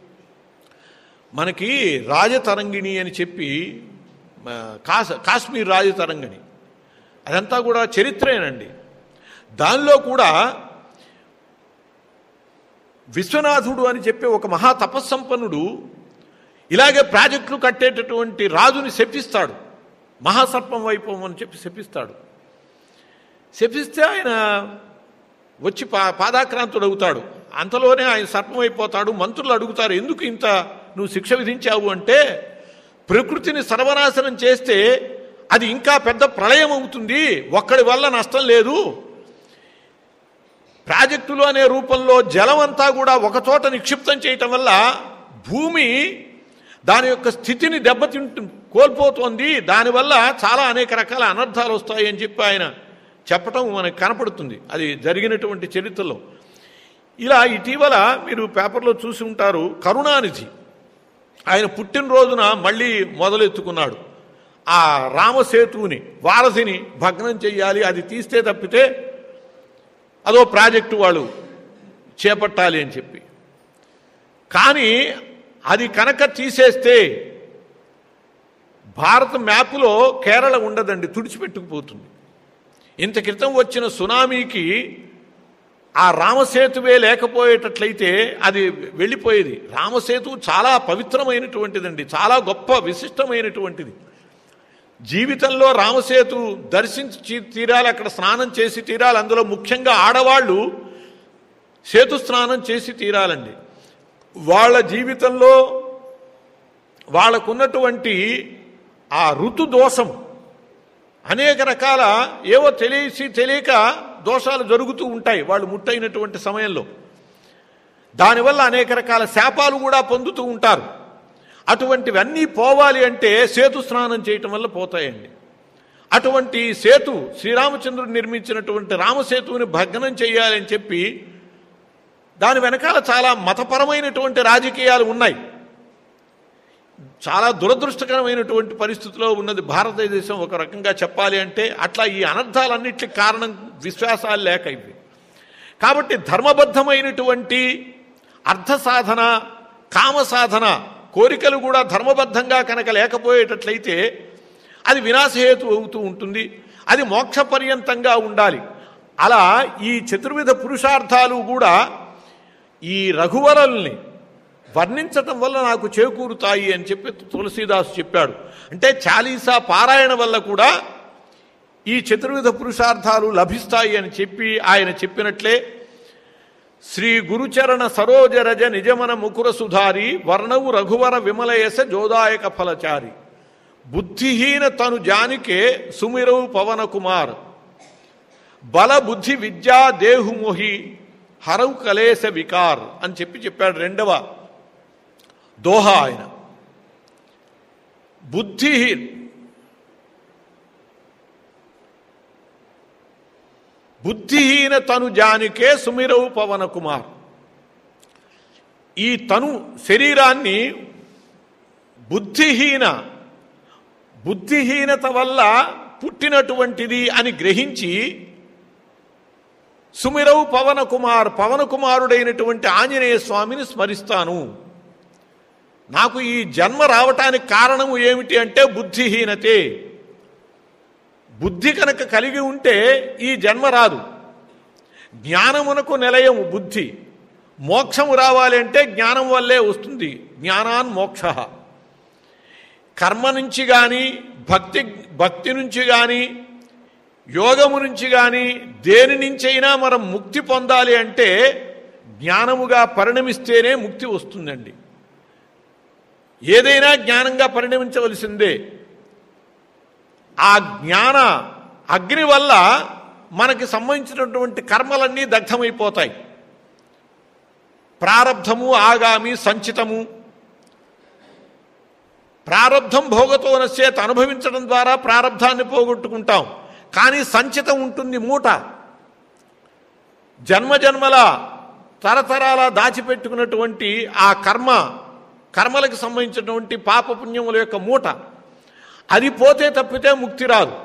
మనకి రాజతరంగిణి అని చెప్పి కాశ కాశ్మీర్ రాజతరంగిణి అదంతా కూడా చరిత్రేనండి. దానిలో కూడా విశ్వనాథుడు అని చెప్పి ఒక మహా తపస్సంపన్నుడు ఇలాగే ప్రాజెక్టులు కట్టేటటువంటి రాజుని శపిస్తాడు. మహాసర్పం వైభవం అని చెప్పి శపిస్తాడు. శపిస్తే ఆయన వచ్చి పా పాదాక్రాంతుడు అవుతాడు. అంతలోనే ఆయన సర్పం అయిపోతాడు. మంత్రులు అడుగుతారు, ఎందుకు ఇంత నువ్వు శిక్ష విధించావు అంటే, ప్రకృతిని సర్వనాశనం చేస్తే అది ఇంకా పెద్ద ప్రళయం అవుతుంది, ఒక్కడి వల్ల నష్టం లేదు. ప్రాజెక్టులు అనే రూపంలో జలం అంతా కూడా ఒకచోట నిక్షిప్తం చేయటం వల్ల భూమి దాని యొక్క స్థితిని దెబ్బతింటు కోల్పోతోంది. దానివల్ల చాలా అనేక రకాల అనర్థాలు వస్తాయి అని చెప్పి ఆయన చెప్పటం మనకు కనపడుతుంది. అది జరిగినటువంటి చరిత్రలో. ఇలా ఇటీవల మీరు పేపర్లో చూసి ఉంటారు, కరుణానిధి ఆయన పుట్టినరోజున మళ్ళీ మొదలెత్తుకున్నాడు. ఆ రామసేతువుని, వారధిని భగ్నం చెయ్యాలి, అది తీస్తే తప్పితే అదో ప్రాజెక్టు వాళ్ళు చేపట్టాలి అని చెప్పి. కానీ అది కనుక తీసేస్తే భారత మ్యాప్లో కేరళ ఉండదండి, తుడిచిపెట్టుకుపోతుంది. ఇంత క్రితం వచ్చిన సునామీకి ఆ రామసేతువే లేకపోయేటట్లయితే అది వెళ్ళిపోయేది. రామసేతువు చాలా పవిత్రమైనటువంటిదండి, చాలా గొప్ప విశిష్టమైనటువంటిది. జీవితంలో రామసేతు దర్శించి తీరాలి, అక్కడ స్నానం చేసి తీరాలి. అందులో ముఖ్యంగా ఆడవాళ్ళు సేతు స్నానం చేసి తీరాలండి. వాళ్ళ జీవితంలో వాళ్ళకున్నటువంటి ఆ ఋతు దోషం, అనేక రకాల ఏవో తెలిసి తెలియక దోషాలు జరుగుతూ ఉంటాయి వాళ్ళు ముట్టయినటువంటి సమయంలో. దానివల్ల అనేక రకాల శాపాలు కూడా పొందుతూ ఉంటారు. అటువంటివన్నీ పోవాలి అంటే సేతు స్నానం చేయటం వల్ల పోతాయండి. అటువంటి సేతు, శ్రీరామచంద్రుడు నిర్మించినటువంటి రామసేతువుని భగ్నం చేయాలి అని చెప్పి దాని వెనకాల చాలా మతపరమైనటువంటి రాజకీయాలు ఉన్నాయి. చాలా దురదృష్టకరమైనటువంటి పరిస్థితిలో ఉన్నది భారతదేశం ఒక రకంగా చెప్పాలి అంటే. అట్లా ఈ అనర్థాలన్నిటికి కారణం విశ్వాసాలు లేక ఇవి. కాబట్టి ధర్మబద్ధమైనటువంటి అర్థ సాధన, కామ సాధన, కోరికలు కూడా ధర్మబద్ధంగా కనుక లేకపోయేటట్లయితే అది వినాశహేతు అవుతూ ఉంటుంది. అది మోక్ష పర్యంతంగా ఉండాలి. అలా ఈ చతుర్విధ పురుషార్థాలు కూడా ఈ రఘువరుల్ని వర్ణించటం వల్ల నాకు చేకూరుతాయి అని చెప్పి తులసీదాసు చెప్పాడు. అంటే చాలీసా పారాయణ వల్ల కూడా ఈ చతుర్విధ పురుషార్థాలు లభిస్తాయి అని చెప్పి ఆయన చెప్పినట్లే శ్రీ గురుచరణ సరోజరజ నిజమన ముకుర సుధారి వర్ణవు రఘువర విమలయస జోదాయక ఫలచారి. బుద్ధిహీన తను జానికే సుమిరవు పవన కుమార్ బల బుద్ధి విద్యా దేహుమోహి హరవు కలేశ వికార్ అని చెప్పి చెప్పాడు రెండవ దోహ ఆయన. బుద్ధిహీన్ బుద్ధిహీన తను జానికే సుమిరవు పవన కుమార్. ఈ తను శరీరాన్ని బుద్ధిహీన బుద్ధిహీనత వల్ల పుట్టినటువంటిది అని గ్రహించి సుమిరవు పవన కుమార్ పవన కుమారుడైనటువంటి ఆంజనేయ స్వామిని స్మరిస్తాను. నాకు ఈ జన్మ రావటానికి కారణము ఏమిటి అంటే బుద్ధిహీనతే. బుద్ధి కనుక కలిగి ఉంటే ఈ జన్మ రాదు. జ్ఞానమునకు నిలయము బుద్ధి. మోక్షము రావాలి అంటే జ్ఞానం వల్లే వస్తుంది. జ్ఞానాన్ మోక్ష. కర్మ నుంచి కానీ భక్తి భక్తి నుంచి కానీ యోగము నుంచి కానీ దేని నుంచైనా మనం ముక్తి పొందాలి అంటే జ్ఞానముగా పరిణమిస్తేనే ముక్తి వస్తుందండి. ఏదైనా జ్ఞానంగా పరిణమించవలసిందే. ఆ జ్ఞాన అగ్ని వల్ల మనకి సంబంధించినటువంటి కర్మలన్నీ దగ్ధమైపోతాయి. ప్రారబ్ధము ఆగామి సంచితము. ప్రారబ్ధం భోగతో నశ్చేత అనుభవించడం ద్వారా ప్రారబ్ధాన్ని పోగొట్టుకుంటాం. కానీ సంచితం ఉంటుంది మూట. జన్మజన్మల తరతరాల దాచిపెట్టుకున్నటువంటి ఆ కర్మ కర్మలకు సంబంధించినటువంటి పాపపుణ్యముల యొక్క మూట అది పోతే తప్పితే ముక్తి రాదు.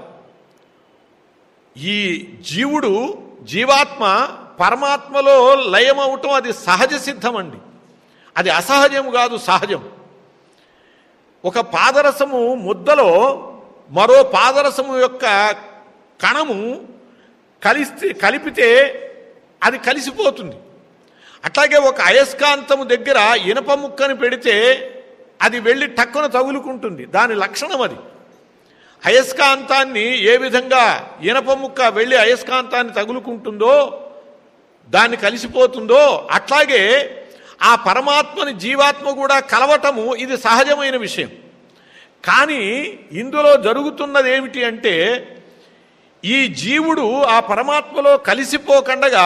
ఈ జీవుడు జీవాత్మ పరమాత్మలో లయమవటం అది సహజ సిద్ధమండి. అది అసహజము కాదు, సహజం. ఒక పాదరసము ముద్దలో మరో పాదరసము యొక్క కణము కలిస్తే కలిపితే అది కలిసిపోతుంది. అట్లాగే ఒక అయస్కాంతము దగ్గర ఇనప ముక్కని పెడితే అది వెళ్ళి టక్కున తగులుకుంటుంది. దాని లక్షణం అది. అయస్కాంతాన్ని ఏ విధంగా ఇనప ముక్క వెళ్ళి అయస్కాంతాన్ని తగులుకుంటుందో దాన్ని కలిసిపోతుందో అట్లాగే ఆ పరమాత్మని జీవాత్మ కూడా కలవటము ఇది సహజమైన విషయం. కానీ ఇందులో జరుగుతున్నది ఏమిటి అంటే ఈ జీవుడు ఆ పరమాత్మలో కలిసిపోకుండగా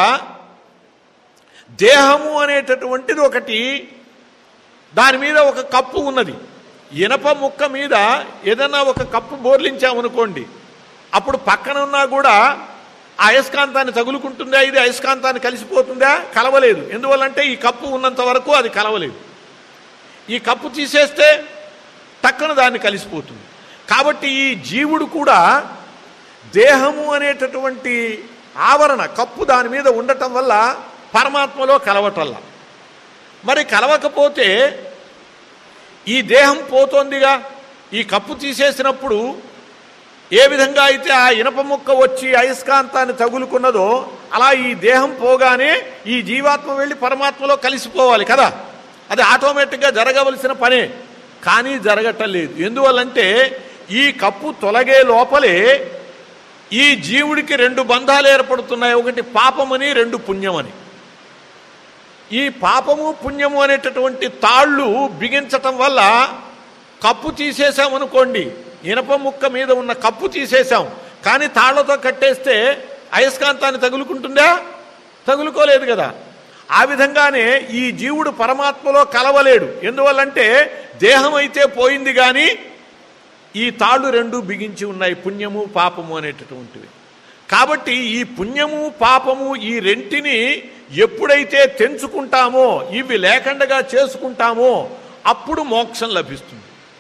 దేహము అనేటటువంటిది ఒకటి, దాని మీద ఒక కప్పు ఉన్నది. ఇనప ముక్క మీద ఏదన్నా ఒక కప్పు బోర్లించామనుకోండి, అప్పుడు పక్కన ఉన్నా కూడా ఆ అయస్కాంతాన్ని తగులుకుంటుందా? ఇది అయస్కాంతాన్ని కలిసిపోతుందా? కలవలేదు. ఎందువల్లంటే ఈ కప్పు ఉన్నంత వరకు అది కలవలేదు. ఈ కప్పు తీసేస్తే టక్కున దాన్ని కలిసిపోతుంది. కాబట్టి ఈ జీవుడు కూడా దేహము అనేటటువంటి ఆవరణ కప్పు దాని మీద ఉండటం వల్ల పరమాత్మలో కలవటల్లా. మరి కలవకపోతే ఈ దేహం పోతోందిగా. ఈ కప్పు తీసేసినప్పుడు ఏ విధంగా అయితే ఆ ఇనప ముక్క వచ్చి అయస్కాంతాన్ని తగులుకున్నదో అలా ఈ దేహం పోగానే ఈ జీవాత్మ వెళ్ళి పరమాత్మలో కలిసిపోవాలి కదా. అది ఆటోమేటిక్గా జరగవలసిన పనే. కానీ జరగటం లేదు. ఎందువల్లంటే ఈ కప్పు తొలగే లోపలే ఈ జీవుడికి రెండు బంధాలు ఏర్పడుతున్నాయి. ఒకటి పాపమని, రెండు పుణ్యమని. ఈ పాపము పుణ్యము అనేటటువంటి తాళ్ళు బిగించటం వల్ల కప్పు తీసేసామనుకోండి, ఇనప ముక్క మీద ఉన్న కప్పు తీసేసాం, కానీ తాళ్లతో కట్టేస్తే అయస్కాంతాన్ని తగులుకుంటుందా? తగులుకోలేదు కదా. ఆ విధంగానే ఈ జీవుడు పరమాత్మలో కలవలేడు. ఎందువల్లంటే దేహం అయితే పోయింది కానీ ఈ తాళ్ళు రెండు బిగించి ఉన్నాయి, పుణ్యము పాపము అనేటటువంటివి. కాబట్టి ఈ పుణ్యము పాపము ఈ రెంటిని ఎప్పుడైతే తెంచుకుంటామో, ఇవి లేకుండా చేసుకుంటామో అప్పుడు మోక్షం లభిస్తుంది.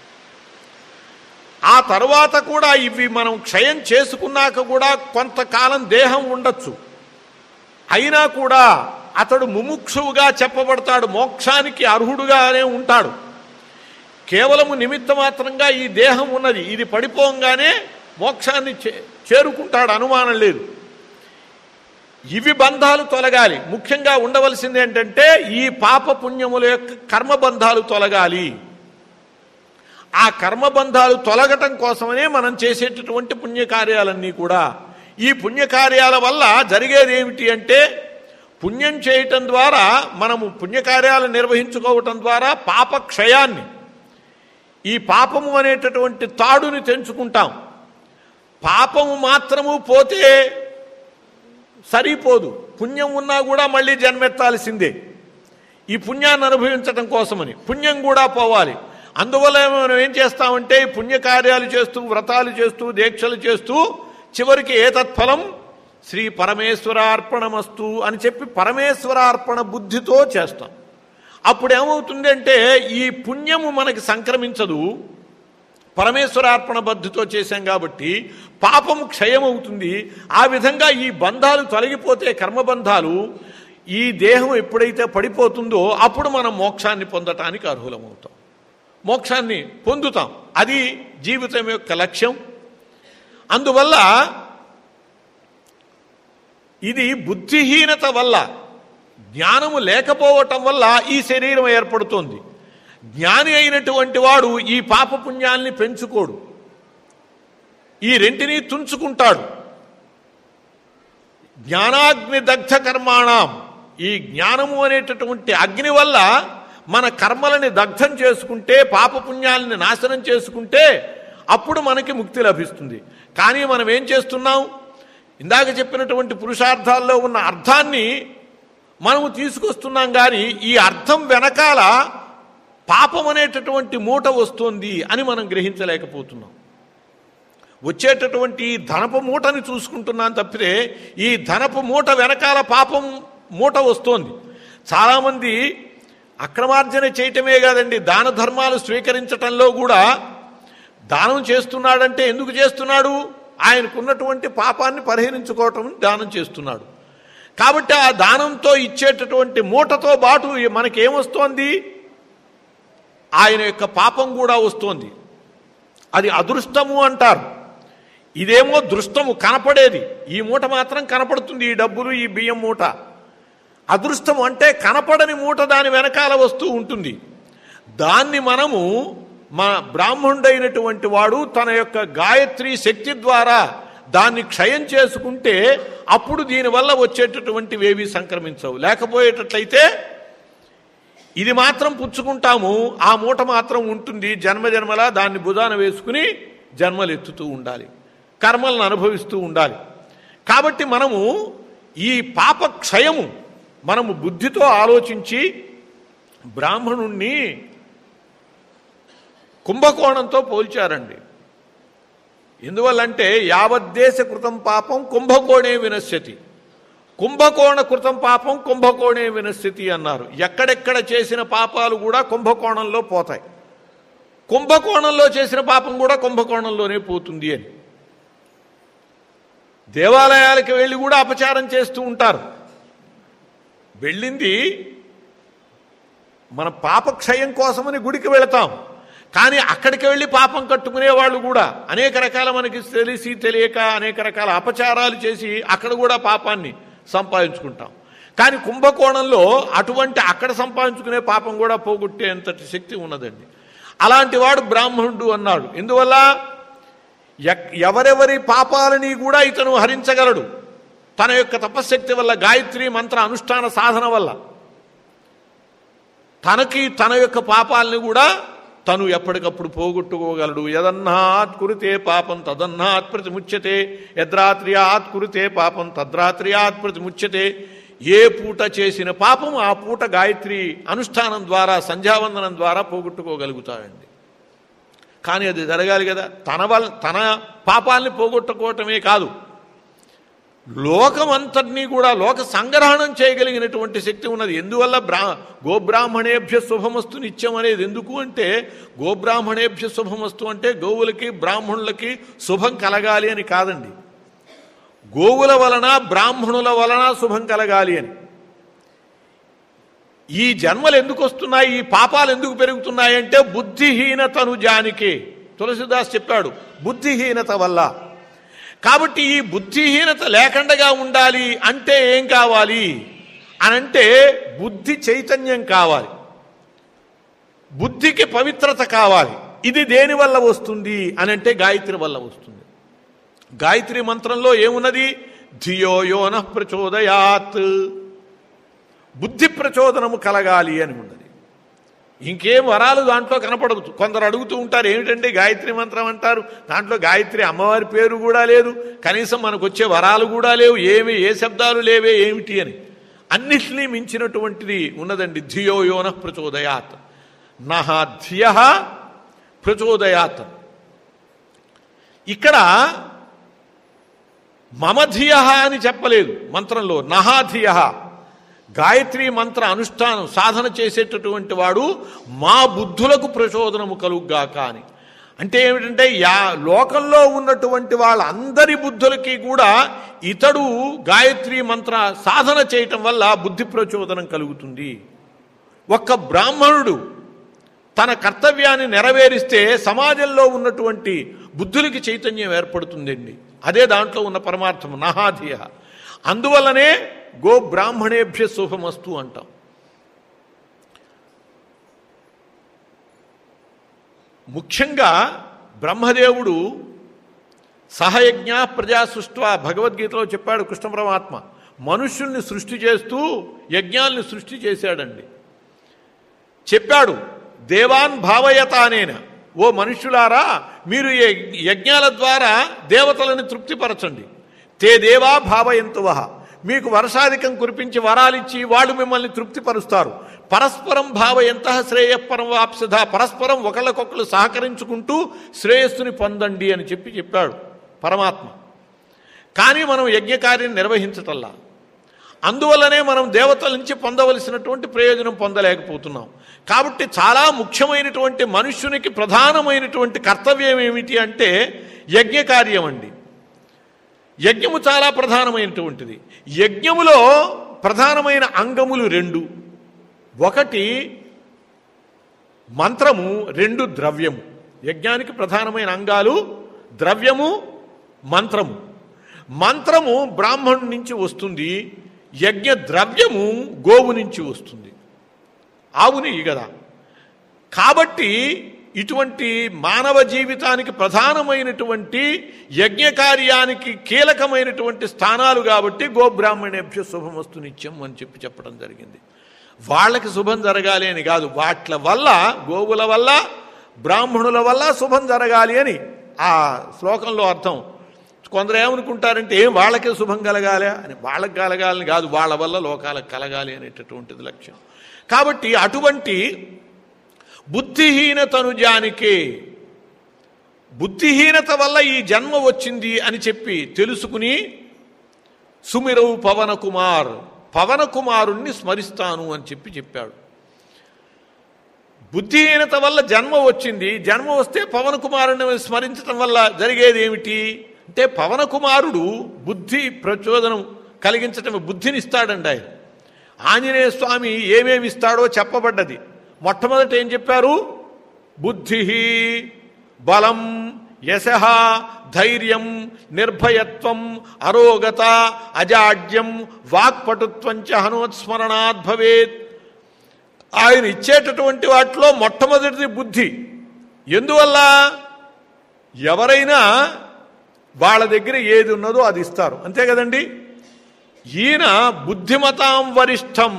ఆ తర్వాత కూడా ఇవి మనం క్షయం చేసుకున్నాక కూడా కొంతకాలం దేహం ఉండొచ్చు. అయినా కూడా అతడు ముముక్షువుగా చెప్పబడతాడు, మోక్షానికి అర్హుడుగానే ఉంటాడు. కేవలము నిమిత్త మాత్రంగా ఈ దేహం ఉన్నది, ఇది పడిపోగానే మోక్షాన్ని చేరుకుంటాడు, అనుమానం లేదు. ఇవి బంధాలు తొలగాలి. ముఖ్యంగా ఉండవలసింది ఏంటంటే ఈ పాప పుణ్యముల యొక్క కర్మబంధాలు తొలగాలి. ఆ కర్మబంధాలు తొలగటం కోసమనే మనం చేసేటటువంటి పుణ్యకార్యాలన్నీ కూడా. ఈ పుణ్యకార్యాల వల్ల జరిగేది ఏమిటి అంటే పుణ్యం చేయటం ద్వారా, మనము పుణ్యకార్యాలు నిర్వహించుకోవటం ద్వారా పాప క్షయాన్ని, ఈ పాపము అనేటటువంటి తాడుని తెంచుకుంటాం. పాపము మాత్రము పోతే సరిపోదు, పుణ్యం ఉన్నా కూడా మళ్ళీ జన్మెత్తాల్సిందే. ఈ పుణ్యాన్ని అనుభవించడం కోసమని పుణ్యం కూడా పోవాలి. అందువల్ల మనం ఏం చేస్తామంటే ఈ పుణ్యకార్యాలు చేస్తూ, వ్రతాలు చేస్తూ, దీక్షలు చేస్తూ చివరికి ఏతత్ఫలం శ్రీ పరమేశ్వరార్పణమస్తు అని చెప్పి పరమేశ్వరార్పణ బుద్ధితో చేస్తాం. అప్పుడు ఏమవుతుంది అంటే ఈ పుణ్యము మనకి సంక్రమించదు, పరమేశ్వరార్పణ బుద్ధితో చేశాం కాబట్టి పాపము క్షయమవుతుంది. ఆ విధంగా ఈ బంధాలు తొలగిపోతే, కర్మబంధాలు, ఈ దేహం ఎప్పుడైతే పడిపోతుందో అప్పుడు మనం మోక్షాన్ని పొందటానికి అర్హులమవుతాం, మోక్షాన్ని పొందుతాం. అది జీవితం యొక్క లక్ష్యం. అందువల్ల ఇది బుద్ధిహీనత వల్ల, జ్ఞానము లేకపోవటం వల్ల ఈ శరీరం ఏర్పడుతోంది. జ్ఞాని అయినటువంటి వాడు ఈ పాపపుణ్యాల్ని పెంచుకోడు, ఈ రెంటిని తుంచుకుంటాడు. జ్ఞానాగ్ని దగ్ధ కర్మాణం, ఈ జ్ఞానము అనేటటువంటి అగ్ని వల్ల మన కర్మలని దగ్ధం చేసుకుంటే, పాపపుణ్యాలని నాశనం చేసుకుంటే అప్పుడు మనకి ముక్తి లభిస్తుంది. కానీ మనం ఏం చేస్తున్నాం? ఇందాక చెప్పినటువంటి పురుషార్థాల్లో ఉన్న అర్థాన్ని మనము తీసుకొస్తున్నాం, కానీ ఈ అర్థం వెనకాల పాపం అనేటటువంటి మూట వస్తుంది అని మనం గ్రహించలేకపోతున్నాం. వచ్చేటటువంటి ధనపు మూటని చూసుకుంటున్నాం తప్పితే ఈ ధనపు మూట వెనకాల పాపం మూట వస్తోంది. చాలామంది అక్రమార్జన చేయటమే కాదండి, దాన ధర్మాలు స్వీకరించటంలో కూడా దానం చేస్తున్నాడంటే ఎందుకు చేస్తున్నాడు? ఆయనకున్నటువంటి పాపాన్ని పరిహరించుకోవటం దానం చేస్తున్నాడు. కాబట్టి ఆ దానంతో ఇచ్చేటటువంటి మూటతో పాటు మనకేమొస్తోంది? ఆయన యొక్క పాపం కూడా వస్తోంది. అది అదృష్టము అంటారు. ఇదేమో దృష్టము, కనపడేది. ఈ మూట మాత్రం కనపడుతుంది, ఈ డబ్బులు, ఈ బియ్యం మూట. అదృష్టము అంటే కనపడని మూట దాని వెనకాల వస్తూ ఉంటుంది. దాన్ని మనము మన బ్రాహ్మణుడైనటువంటి వాడు తన యొక్క గాయత్రి శక్తి ద్వారా దాన్ని క్షయం చేసుకుంటే అప్పుడు దీనివల్ల వచ్చేటటువంటివి ఏవి సంక్రమించవు. లేకపోయేటట్లయితే ఇది మాత్రం పుచ్చుకుంటాము, ఆ మూట మాత్రం ఉంటుంది. జన్మ జన్మలా దాన్ని భుజాన వేసుకుని జన్మలు ఎత్తుతూ ఉండాలి, కర్మలను అనుభవిస్తూ ఉండాలి. కాబట్టి మనము ఈ పాప క్షయము మనము బుద్ధితో ఆలోచించి బ్రాహ్మణుణ్ణి కుంభకోణంతో పోల్చారండి. ఎందువల్లంటే యావద్దేశ కృతం పాపం కుంభకోణే వినశ్యతి, కుంభకోణ కృతం పాపం కుంభకోణే వినశ్యతి అన్నారు. ఎక్కడెక్కడ చేసిన పాపాలు కూడా కుంభకోణంలో పోతాయి, కుంభకోణంలో చేసిన పాపం కూడా కుంభకోణంలోనే పోతుంది అని. దేవాలయాలకు వెళ్ళి కూడా అపచారం చేస్తూ ఉంటారు. వెళ్ళింది మన పాపక్షయం కోసమని గుడికి వెళతాం, కానీ అక్కడికి వెళ్ళి పాపం కట్టుకునే వాళ్ళు కూడా అనేక రకాల, మనకి తెలిసి తెలియక అనేక రకాల అపచారాలు చేసి అక్కడ కూడా పాపాన్ని సంపాదించుకుంటాం. కానీ కుంభకోణంలో అటువంటి అక్కడ సంపాదించుకునే పాపం కూడా పోగొట్టేంతటి శక్తి ఉన్నదండి. అలాంటి వాడు బ్రాహ్మణుడు అన్నాడు. ఎందువల్ల? ఎవరెవరి పాపాలని కూడా ఇతను హరించగలడు తన యొక్క తపశ్శక్తి వల్ల, గాయత్రి మంత్ర అనుష్ఠాన సాధన వల్ల. తనకి తన యొక్క పాపాలని కూడా తను ఎప్పటికప్పుడు పోగొట్టుకోగలడు. యదన్నాత్ కురుతే పాపం తదన్నాత్ ప్రతిముచ్యతే, యద్రాత్ర్యాత్ కురుతే పాపం తద్రాత్ర్యాత్ ప్రతిముచ్యతే. ఏ పూట చేసిన పాపం ఆ పూట గాయత్రి అనుష్ఠానం ద్వారా, సంధ్యావందనం ద్వారా పోగొట్టుకోగలుగుతాడండి. కానీ అది జరగాలి కదా. తన వల్ల తన పాపాలని పోగొట్టుకోవటమే కాదు, లోకమంతటినీ కూడా లోక సంగ్రహణం చేయగలిగినటువంటి శక్తి ఉన్నది. ఎందువల్ల? బ్రా గోబ్రాహ్మణేభ్య శుభమస్తు నిత్యం అనేది ఎందుకు అంటే, గోబ్రాహ్మణేభ్య శుభమస్తు అంటే గోవులకి బ్రాహ్మణులకి శుభం కలగాలి అని కాదండి, గోవుల వలన బ్రాహ్మణుల వలన శుభం కలగాలి అని. ఈ జన్మలు ఎందుకు వస్తున్నాయి, ఈ పాపాలు ఎందుకు పెరుగుతున్నాయి అంటే బుద్ధిహీనతను జానికే. తులసిదాస్ చెప్పాడు, బుద్ధిహీనత వల్ల. కాబట్టి ఈ బుద్ధిహీనత లేకుండా ఉండాలి అంటే ఏం కావాలి అనంటే బుద్ధి చైతన్యం కావాలి, బుద్ధికి పవిత్రత కావాలి. ఇది దేని వల్ల వస్తుంది అనంటే గాయత్రి వల్ల వస్తుంది. గాయత్రి మంత్రంలో ఏమున్నది? ధియో యోనః ప్రచోదయాత్, బుద్ధి ప్రచోదనము కలగాలి అని ఉన్నది. ఇంకేం వరాలు దాంట్లో కనపడదు. కొందరు అడుగుతూ ఉంటారు, ఏమిటంటే గాయత్రి మంత్రం అంటారు, దాంట్లో గాయత్రి అమ్మవారి పేరు కూడా లేదు, కనీసం మనకు వచ్చే వరాలు కూడా లేవు, ఏమి ఏ శబ్దాలు లేవే ఏమిటి అని. అన్నిటినీ మించినటువంటిది ఉన్నదండి. ధియో యోన ప్రచోదయాత్, నహ ధియ ప్రచోదయాత్. ఇక్కడ మమ ధియ అని చెప్పలేదు మంత్రంలో, నహాధియ. గాయత్రీ మంత్ర అనుష్ఠానం సాధన చేసేటటువంటి వాడు మా బుద్ధులకు ప్రచోదనము కలుగ్గాక అని. అంటే ఏమిటంటే యా లోకంలో ఉన్నటువంటి వాళ్ళందరి బుద్ధులకి కూడా ఇతడు గాయత్రీ మంత్ర సాధన చేయటం వల్ల బుద్ధి ప్రచోదనం కలుగుతుంది. ఒక్క బ్రాహ్మణుడు తన కర్తవ్యాన్ని నెరవేరిస్తే సమాజంలో ఉన్నటువంటి బుద్ధులకి చైతన్యం ఏర్పడుతుందండి. అదే దాంట్లో ఉన్న పరమార్థం, నహాధియ. అందువల్లనే గో బ్రాహ్మణేభ్య శుభమస్తు అంటాం. ముఖ్యంగా బ్రహ్మదేవుడు సహయజ్ఞ ప్రజా సృష్ట్వా భగవద్గీతలో చెప్పాడు కృష్ణ పరమాత్మ. మనుష్యుల్ని సృష్టి చేస్తూ యజ్ఞాల్ని సృష్టి చేశాడండి. చెప్పాడు, దేవాన్ భావయతానేన, ఓ మనుష్యులారా మీరు యజ్ఞాల ద్వారా దేవతలను తృప్తిపరచండి. తే దేవా భావయంతువః, మీకు వర్షాధికం కురిపించి వరాలిచ్చి వాళ్ళు మిమ్మల్ని తృప్తిపరుస్తారు. పరస్పరం భావయంతః శ్రేయపరం వాప్సధ, పరస్పరం ఒకళ్ళకొకళ్ళు సహకరించుకుంటూ శ్రేయస్సుని పొందండి అని చెప్పి చెప్పాడు పరమాత్మ. కానీ మనం యజ్ఞకార్యం నిర్వహించటల్లా, అందువల్లనే మనం దేవతల నుంచి పొందవలసినటువంటి ప్రయోజనం పొందలేకపోతున్నాం. కాబట్టి చాలా ముఖ్యమైనటువంటి మనుష్యునికి ప్రధానమైనటువంటి కర్తవ్యం ఏమిటి అంటే యజ్ఞకార్యం అండి. యజ్ఞము చాలా ప్రధానమైనటువంటిది. యజ్ఞములో ప్రధానమైన అంగములు రెండు, ఒకటి మంత్రము, రెండు ద్రవ్యము. యజ్ఞానికి ప్రధానమైన అంగాలు ద్రవ్యము, మంత్రము. మంత్రము బ్రాహ్మణుడి నుంచి వస్తుంది, యజ్ఞ ద్రవ్యము గోవు నుంచి వస్తుంది, ఆవుని కదా. కాబట్టి ఇటువంటి మానవ జీవితానికి ప్రధానమైనటువంటి యజ్ఞకార్యానికి కీలకమైనటువంటి స్థానాలు కాబట్టి గోబ్రాహ్మణేభ్య శుభమస్తు నిత్యం అని చెప్పి చెప్పడం జరిగింది. వాళ్ళకి శుభం జరగాలి అని కాదు, వాట్ల వల్ల, గోవుల వల్ల, బ్రాహ్మణుల వల్ల శుభం జరగాలి అని ఆ శ్లోకంలో అర్థం. కొందరు ఏమనుకుంటారంటే ఏం వాళ్ళకే శుభం కలగాలి అని, వాళ్ళకి కలగాలని కాదు, వాళ్ళ వల్ల లోకాలకు కలగాలి అనేటటువంటిది లక్ష్యం. కాబట్టి అటువంటి బుద్ధిహీనతనుజానికే, బుద్ధిహీనత వల్ల ఈ జన్మ వచ్చింది అని చెప్పి తెలుసుకుని సుమిరవు పవన కుమార్, పవన కుమారుణ్ణి స్మరిస్తాను అని చెప్పి చెప్పాడు. బుద్ధిహీనత వల్ల జన్మ వచ్చింది, జన్మ వస్తే పవన కుమారుణ్ణి స్మరించడం వల్ల జరిగేది ఏమిటి అంటే పవన కుమారుడు బుద్ధి ప్రచోదనం కలిగించటం, బుద్ధిని ఇస్తాడండి ఆయన. ఆంజనేయ స్వామి ఏమేమి ఇస్తాడో చెప్పబడ్డది. మొట్టమొదట ఏం చెప్పారు? బుద్ధి, బలం, యశః, ధైర్యం, నిర్భయత్వం, అరోగత, అజాడ్యం, వాక్పటుత్వం చ హనుమత్స్మరణాద్ భవేత్. ఆయన ఇచ్చేటటువంటి వాటిలో మొట్టమొదటిది బుద్ధి. ఎందువల్ల? ఎవరైనా వాళ్ళ దగ్గర ఏది ఉన్నదో అది ఇస్తారు, అంతే కదండి. ఈయన బుద్ధిమతాం వరిష్టం,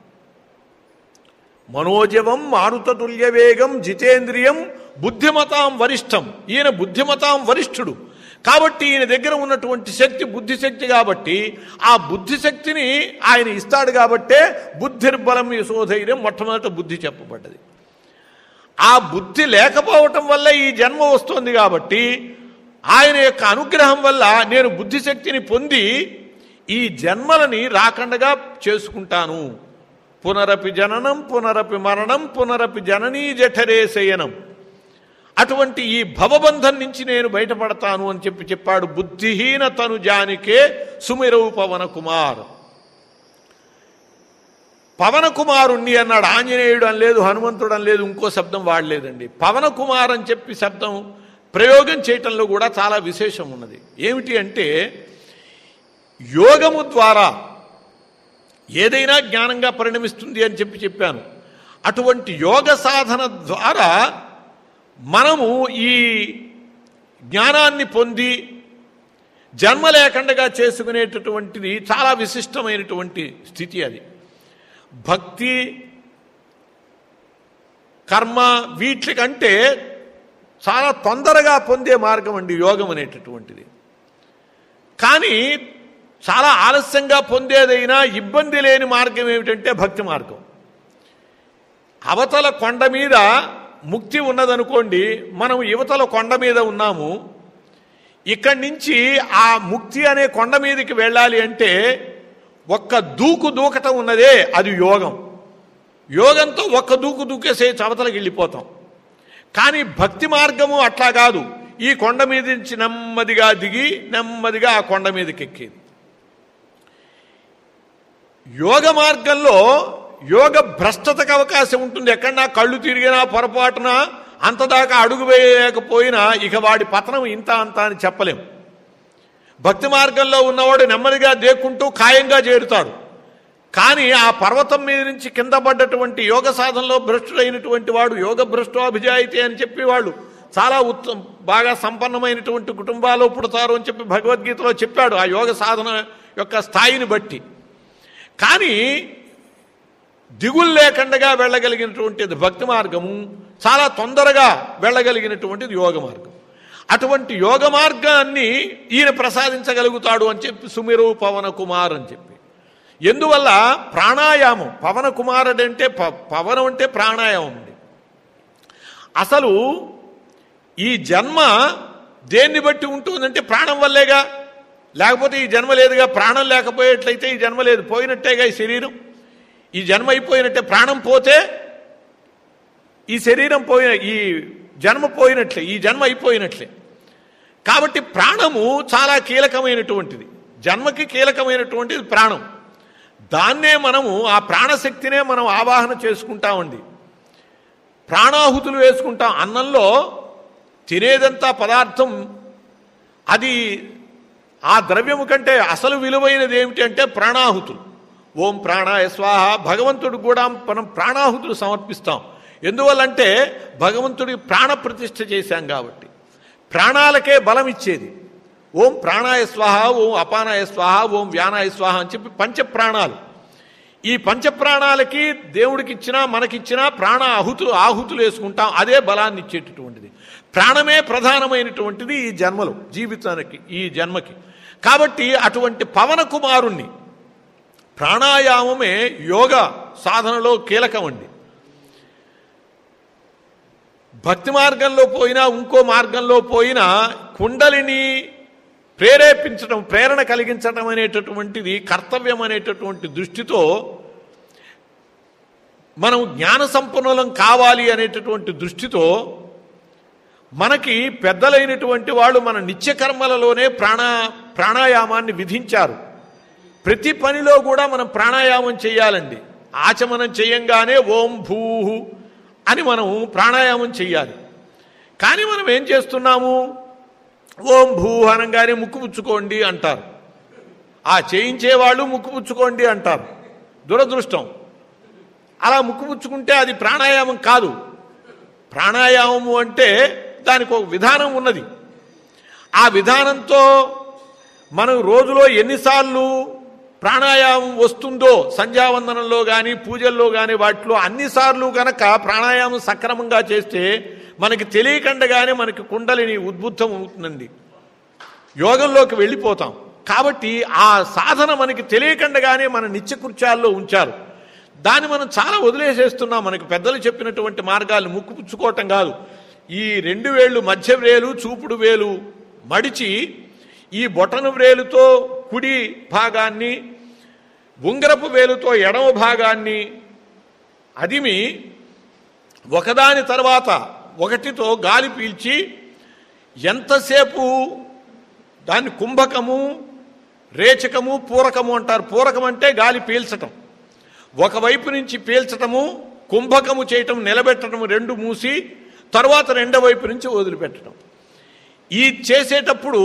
మనోజవం మారుతతుల్య వేగం జితేంద్రియం బుద్ధిమతాం వరిష్టం. ఈయన బుద్ధిమతాం వరిష్ఠుడు కాబట్టి ఈయన దగ్గర ఉన్నటువంటి శక్తి బుద్ధిశక్తి కాబట్టి ఆ బుద్ధిశక్తిని ఆయన ఇస్తాడు. కాబట్టే బుద్ధిర్బలం యశోధైర్యం మొట్టమొదట బుద్ధి చెప్పబడ్డది. ఆ బుద్ధి లేకపోవటం వల్ల ఈ జన్మ వస్తుంది. కాబట్టి ఆయన యొక్క అనుగ్రహం వల్ల నేను బుద్ధిశక్తిని పొంది ఈ జన్మలని రాకండగా చేసుకుంటాను. పునరపి జననం పునరపి మరణం పునరపి జననీ జఠరే శయనం. అటువంటి ఈ భవబంధం నుంచి నేను బయటపడతాను అని చెప్పి చెప్పాడు. బుద్ధిహీన తనుజానికే సుమిరవు పవన కుమార్. పవన కుమారుణ్ణి అన్నాడు. ఆంజనేయుడు అని లేదు, హనుమంతుడు అని లేదు, ఇంకో శబ్దం వాడలేదండి. పవన కుమార్ అని చెప్పి శబ్దం ప్రయోగం చేయటంలో కూడా చాలా విశేషం ఉన్నది. ఏమిటి అంటే యోగము ద్వారా ఏదైనా జ్ఞానంగా పరిణమిస్తుంది అని చెప్పి చెప్పాను. అటువంటి యోగ సాధన ద్వారా మనము ఈ జ్ఞానాన్ని పొంది జన్మ లేకుండా చేసుకునేటటువంటిది చాలా విశిష్టమైనటువంటి స్థితి. అది భక్తి కర్మ వీటికంటే చాలా తొందరగా పొందే మార్గం అండి యోగం అనేటటువంటిది. కానీ చాలా ఆలస్యంగా పొందేదైనా ఇబ్బంది లేని మార్గం ఏమిటంటే భక్తి మార్గం. అవతల కొండ మీద ముక్తి ఉన్నదనుకోండి, మనం యువతల కొండ మీద ఉన్నాము, ఇక్కడి నుంచి ఆ ముక్తి అనే కొండ మీదకి వెళ్ళాలి అంటే ఒక్క దూకు దూకటం ఉన్నదే అది యోగం. యోగంతో ఒక్క దూకు దూకేసే అవతలకి వెళ్ళిపోతాం. కానీ భక్తి మార్గము అట్లా కాదు, ఈ కొండ మీద నుంచి నెమ్మదిగా దిగి నెమ్మదిగా ఆ కొండ మీదకి ఎక్కేది. యోగ మార్గంలో యోగ భ్రష్టతకు అవకాశం ఉంటుంది. ఎక్కడన్నా కళ్ళు తిరిగినా పొరపాటున అంతదాకా అడుగు వేయలేకపోయినా ఇక వాడి పతనం ఇంత అంత అని చెప్పలేం. భక్తి మార్గంలో ఉన్నవాడు నెమ్మదిగా దేక్కుంటూ ఖాయంగా చేరుతాడు. కానీ ఆ పర్వతం మీద నుంచి కింద పడ్డటువంటి యోగ సాధనలో భ్రష్టుడైనటువంటి వాడు యోగ భ్రష్టోభిజాయితీ అని చెప్పి వాళ్ళు చాలా ఉత్త బాగా సంపన్నమైనటువంటి కుటుంబాల్లో పుడతారు అని చెప్పి భగవద్గీతలో చెప్పాడు ఆ యోగ సాధన యొక్క స్థాయిని బట్టి. కానీ దిగులు లేకుండా వెళ్ళగలిగినటువంటిది భక్తి మార్గము, చాలా తొందరగా వెళ్ళగలిగినటువంటిది యోగ మార్గం. అటువంటి యోగ మార్గాన్ని ఈయన ప్రసాదించగలుగుతాడు అని చెప్పి సుమిరు పవన కుమార్ అని చెప్పి. ఎందువల్ల ప్రాణాయామం, పవన కుమారుడు అంటే పవనం అంటే ప్రాణాయామం అండి. అసలు ఈ జన్మ దేన్ని బట్టి ఉంటుందంటే ప్రాణం వల్లేగా, లేకపోతే ఈ జన్మ లేదుగా. ప్రాణం లేకపోయేట్లయితే ఈ జన్మ లేదు, పోయినట్టేగా ఈ శరీరం. ఈ జన్మ అయిపోయినట్టే, ప్రాణం పోతే ఈ శరీరం పోయిన ఈ జన్మ పోయినట్లే, ఈ జన్మ అయిపోయినట్లే. కాబట్టి ప్రాణము చాలా కీలకమైనటువంటిది, జన్మకి కీలకమైనటువంటిది ప్రాణం. దాన్నే మనము ఆ ప్రాణశక్తినే మనం ఆవాహన చేసుకుంటామండి. ప్రాణాహుతులు వేసుకుంటాం. అన్నంలో తినేదంతా పదార్థం, అది ఆ ద్రవ్యము కంటే అసలు విలువైనది ఏమిటి అంటే ప్రాణాహుతులు. ఓం ప్రాణాయ స్వాహ. భగవంతుడు కూడా మనం ప్రాణాహుతులు సమర్పిస్తాం. ఎందువల్లంటే భగవంతుడికి ప్రాణ ప్రతిష్ఠ చేశాం కాబట్టి, ప్రాణాలకే బలం ఇచ్చేది. ఓం ప్రాణాయ స్వాహ, ఓం అపానాయ స్వాహ, ఓం వ్యానాయ స్వాహ అని చెప్పి పంచప్రాణాలు. ఈ పంచప్రాణాలకి దేవుడికి ఇచ్చినా మనకిచ్చినా ప్రాణ ఆహుతులు ఆహుతులు వేసుకుంటాం. అదే బలాన్ని ఇచ్చేటటువంటిది. ప్రాణమే ప్రధానమైనటువంటిది ఈ జన్మలో, జీవితానికి, ఈ జన్మకి. కాబట్టి అటువంటి పవన కుమారుణ్ణి, ప్రాణాయామమే యోగ సాధనలో కీలకమండి. భక్తి మార్గంలో పోయినా ఇంకో మార్గంలో పోయినా కుండలిని ప్రేరేపించడం, ప్రేరణ కలిగించడం అనేటటువంటిది కర్తవ్యం అనేటటువంటి దృష్టితో మనం జ్ఞాన సంపన్నులం కావాలి అనేటటువంటి దృష్టితో మనకి పెద్దలైనటువంటి వాళ్ళు మన నిత్యకర్మలలోనే ప్రాణ ప్రాణాయామాన్ని విధించారు. ప్రతి పనిలో కూడా మనం ప్రాణాయామం చేయాలండి. ఆచమనం చేయంగానే ఓం భూహు అని మనం ప్రాణాయామం చేయాలి. కానీ మనం ఏం చేస్తున్నాము, ఓం భూ అనగానే ముక్కు పుచ్చుకోండి అంటారు. ఆ చేయించేవాళ్ళు ముక్కు పుచ్చుకోండి అంటారు. దురదృష్టం. అలా ముక్కు పుచ్చుకుంటే అది ప్రాణాయామం కాదు. ప్రాణాయామము అంటే దానికి ఒక విధానం ఉన్నది. ఆ విధానంతో మనం రోజులో ఎన్నిసార్లు ప్రాణాయామం వస్తుందో, సంధ్యావందనంలో కానీ పూజల్లో కానీ వాటిలో అన్నిసార్లు కనుక ప్రాణాయామం సక్రమంగా చేస్తే మనకి తెలియకుండానే మనకి కుండలిని ఉద్బుద్ధం అవుతుందండి, యోగంలోకి వెళ్ళిపోతాం. కాబట్టి ఆ సాధన మనకి తెలియకుండానే మన నిత్యకృత్యాల్లో ఉంచారు. దాన్ని మనం చాలా వదిలేసేస్తున్నాం. మనకి పెద్దలు చెప్పినటువంటి మార్గాలు ముక్కు పుచ్చుకోవటం కాదు, ఈ రెండు వేళ్ళు మధ్య వేలు చూపుడు వేలు మడిచి ఈ బొటను వేలుతో కుడి భాగాన్ని, ఉంగరపు వేలుతో ఎడమ భాగాన్ని అదిమి ఒకదాని తర్వాత ఒకటితో గాలి పీల్చి ఎంతసేపు దాన్ని కుంభకము, రేచకము, పూరకము అంటారు. పూరకం అంటే గాలి పీల్చటం, ఒకవైపు నుంచి పీల్చటము, కుంభకము చేయటం, నిలబెట్టడం, రెండు మూసి తర్వాత రెండో వైపు నుంచి వదిలిపెట్టడం. ఈ చేసేటప్పుడు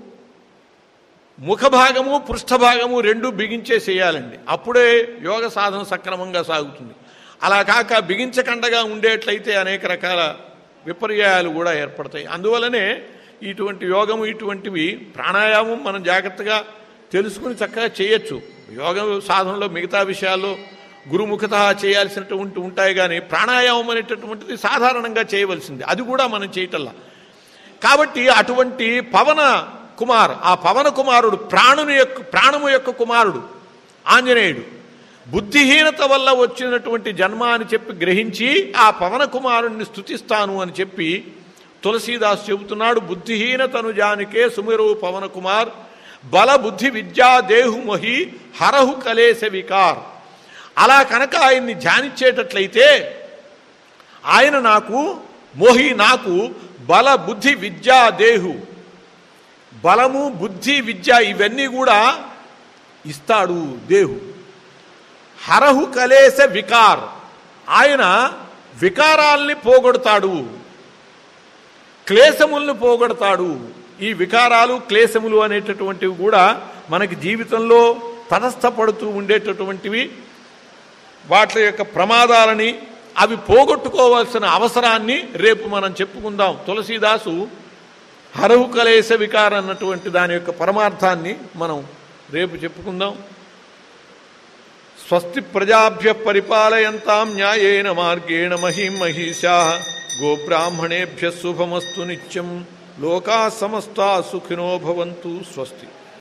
ముఖభాగము పృష్ఠభాగము రెండు బిగించేసేయాలండి. అప్పుడే యోగ సాధన సక్రమంగా సాగుతుంది. అలా కాక బిగించకండగా ఉండేట్లయితే అనేక రకాల విపర్యాయాలు కూడా ఏర్పడతాయి. అందువలనే ఇటువంటి యోగము, ఇటువంటివి ప్రాణాయామం మనం జాగ్రత్తగా తెలుసుకుని చక్కగా చేయొచ్చు. యోగ సాధనలో మిగతా విషయాల్లో గురుముఖత చేయాల్సినటువంటి ఉంటాయి, కానీ ప్రాణాయామం అనేటటువంటిది సాధారణంగా చేయవలసింది, అది కూడా మనం చేయటల్లా. కాబట్టి అటువంటి పవన కుమార్, ఆ పవన కుమారుడు ప్రాణుని యొక్క ప్రాణము యొక్క కుమారుడు ఆంజనేయుడు బుద్ధిహీనత వల్ల వచ్చినటువంటి జన్మ అని చెప్పి గ్రహించి ఆ పవన కుమారుణ్ణి స్తుతిస్తాను అని చెప్పి తులసీదాసు చెబుతున్నాడు. బుద్ధిహీనతను జానికే సుమిరో పవన కుమార్ బల బుద్ధి విద్యా దేహు మొహి హరహు కలేశ వికార్. అలా కనుక ఆయన్ని ధ్యానించేటట్లయితే ఆయన నాకు మోహి, నాకు బల బుద్ధి విద్యా దేహు, బలము బుద్ధి విద్య ఇవన్నీ కూడా ఇస్తాడు దేహు. హరహు కలేశ వికార్, ఆయన వికారాల్ని పోగొడతాడు, క్లేశముల్ని పోగొడతాడు. ఈ వికారాలు క్లేశములు అనేటటువంటివి కూడా మనకి జీవితంలో తటస్థపడుతూ ఉండేటటువంటివి. వాటి యొక్క ప్రమాదాలని అవి పోగొట్టుకోవాల్సిన అవసరాన్ని రేపు మనం చెప్పుకుందాం. తులసీదాసు హరహు కలేశ వికార అన్నటువంటి దాని యొక్క పరమార్థాన్ని మనం రేపు చెప్పుకుందాం. స్వస్తి ప్రజాభ్య పరిపాలయంతాం న్యాయేన మార్గేణ మహిం మహిషాః గోబ్రాహ్మణేభ్య శుభమస్తు నిత్యం. లోకా సమస్తా సుఖినో భవంతు. స్వస్తి.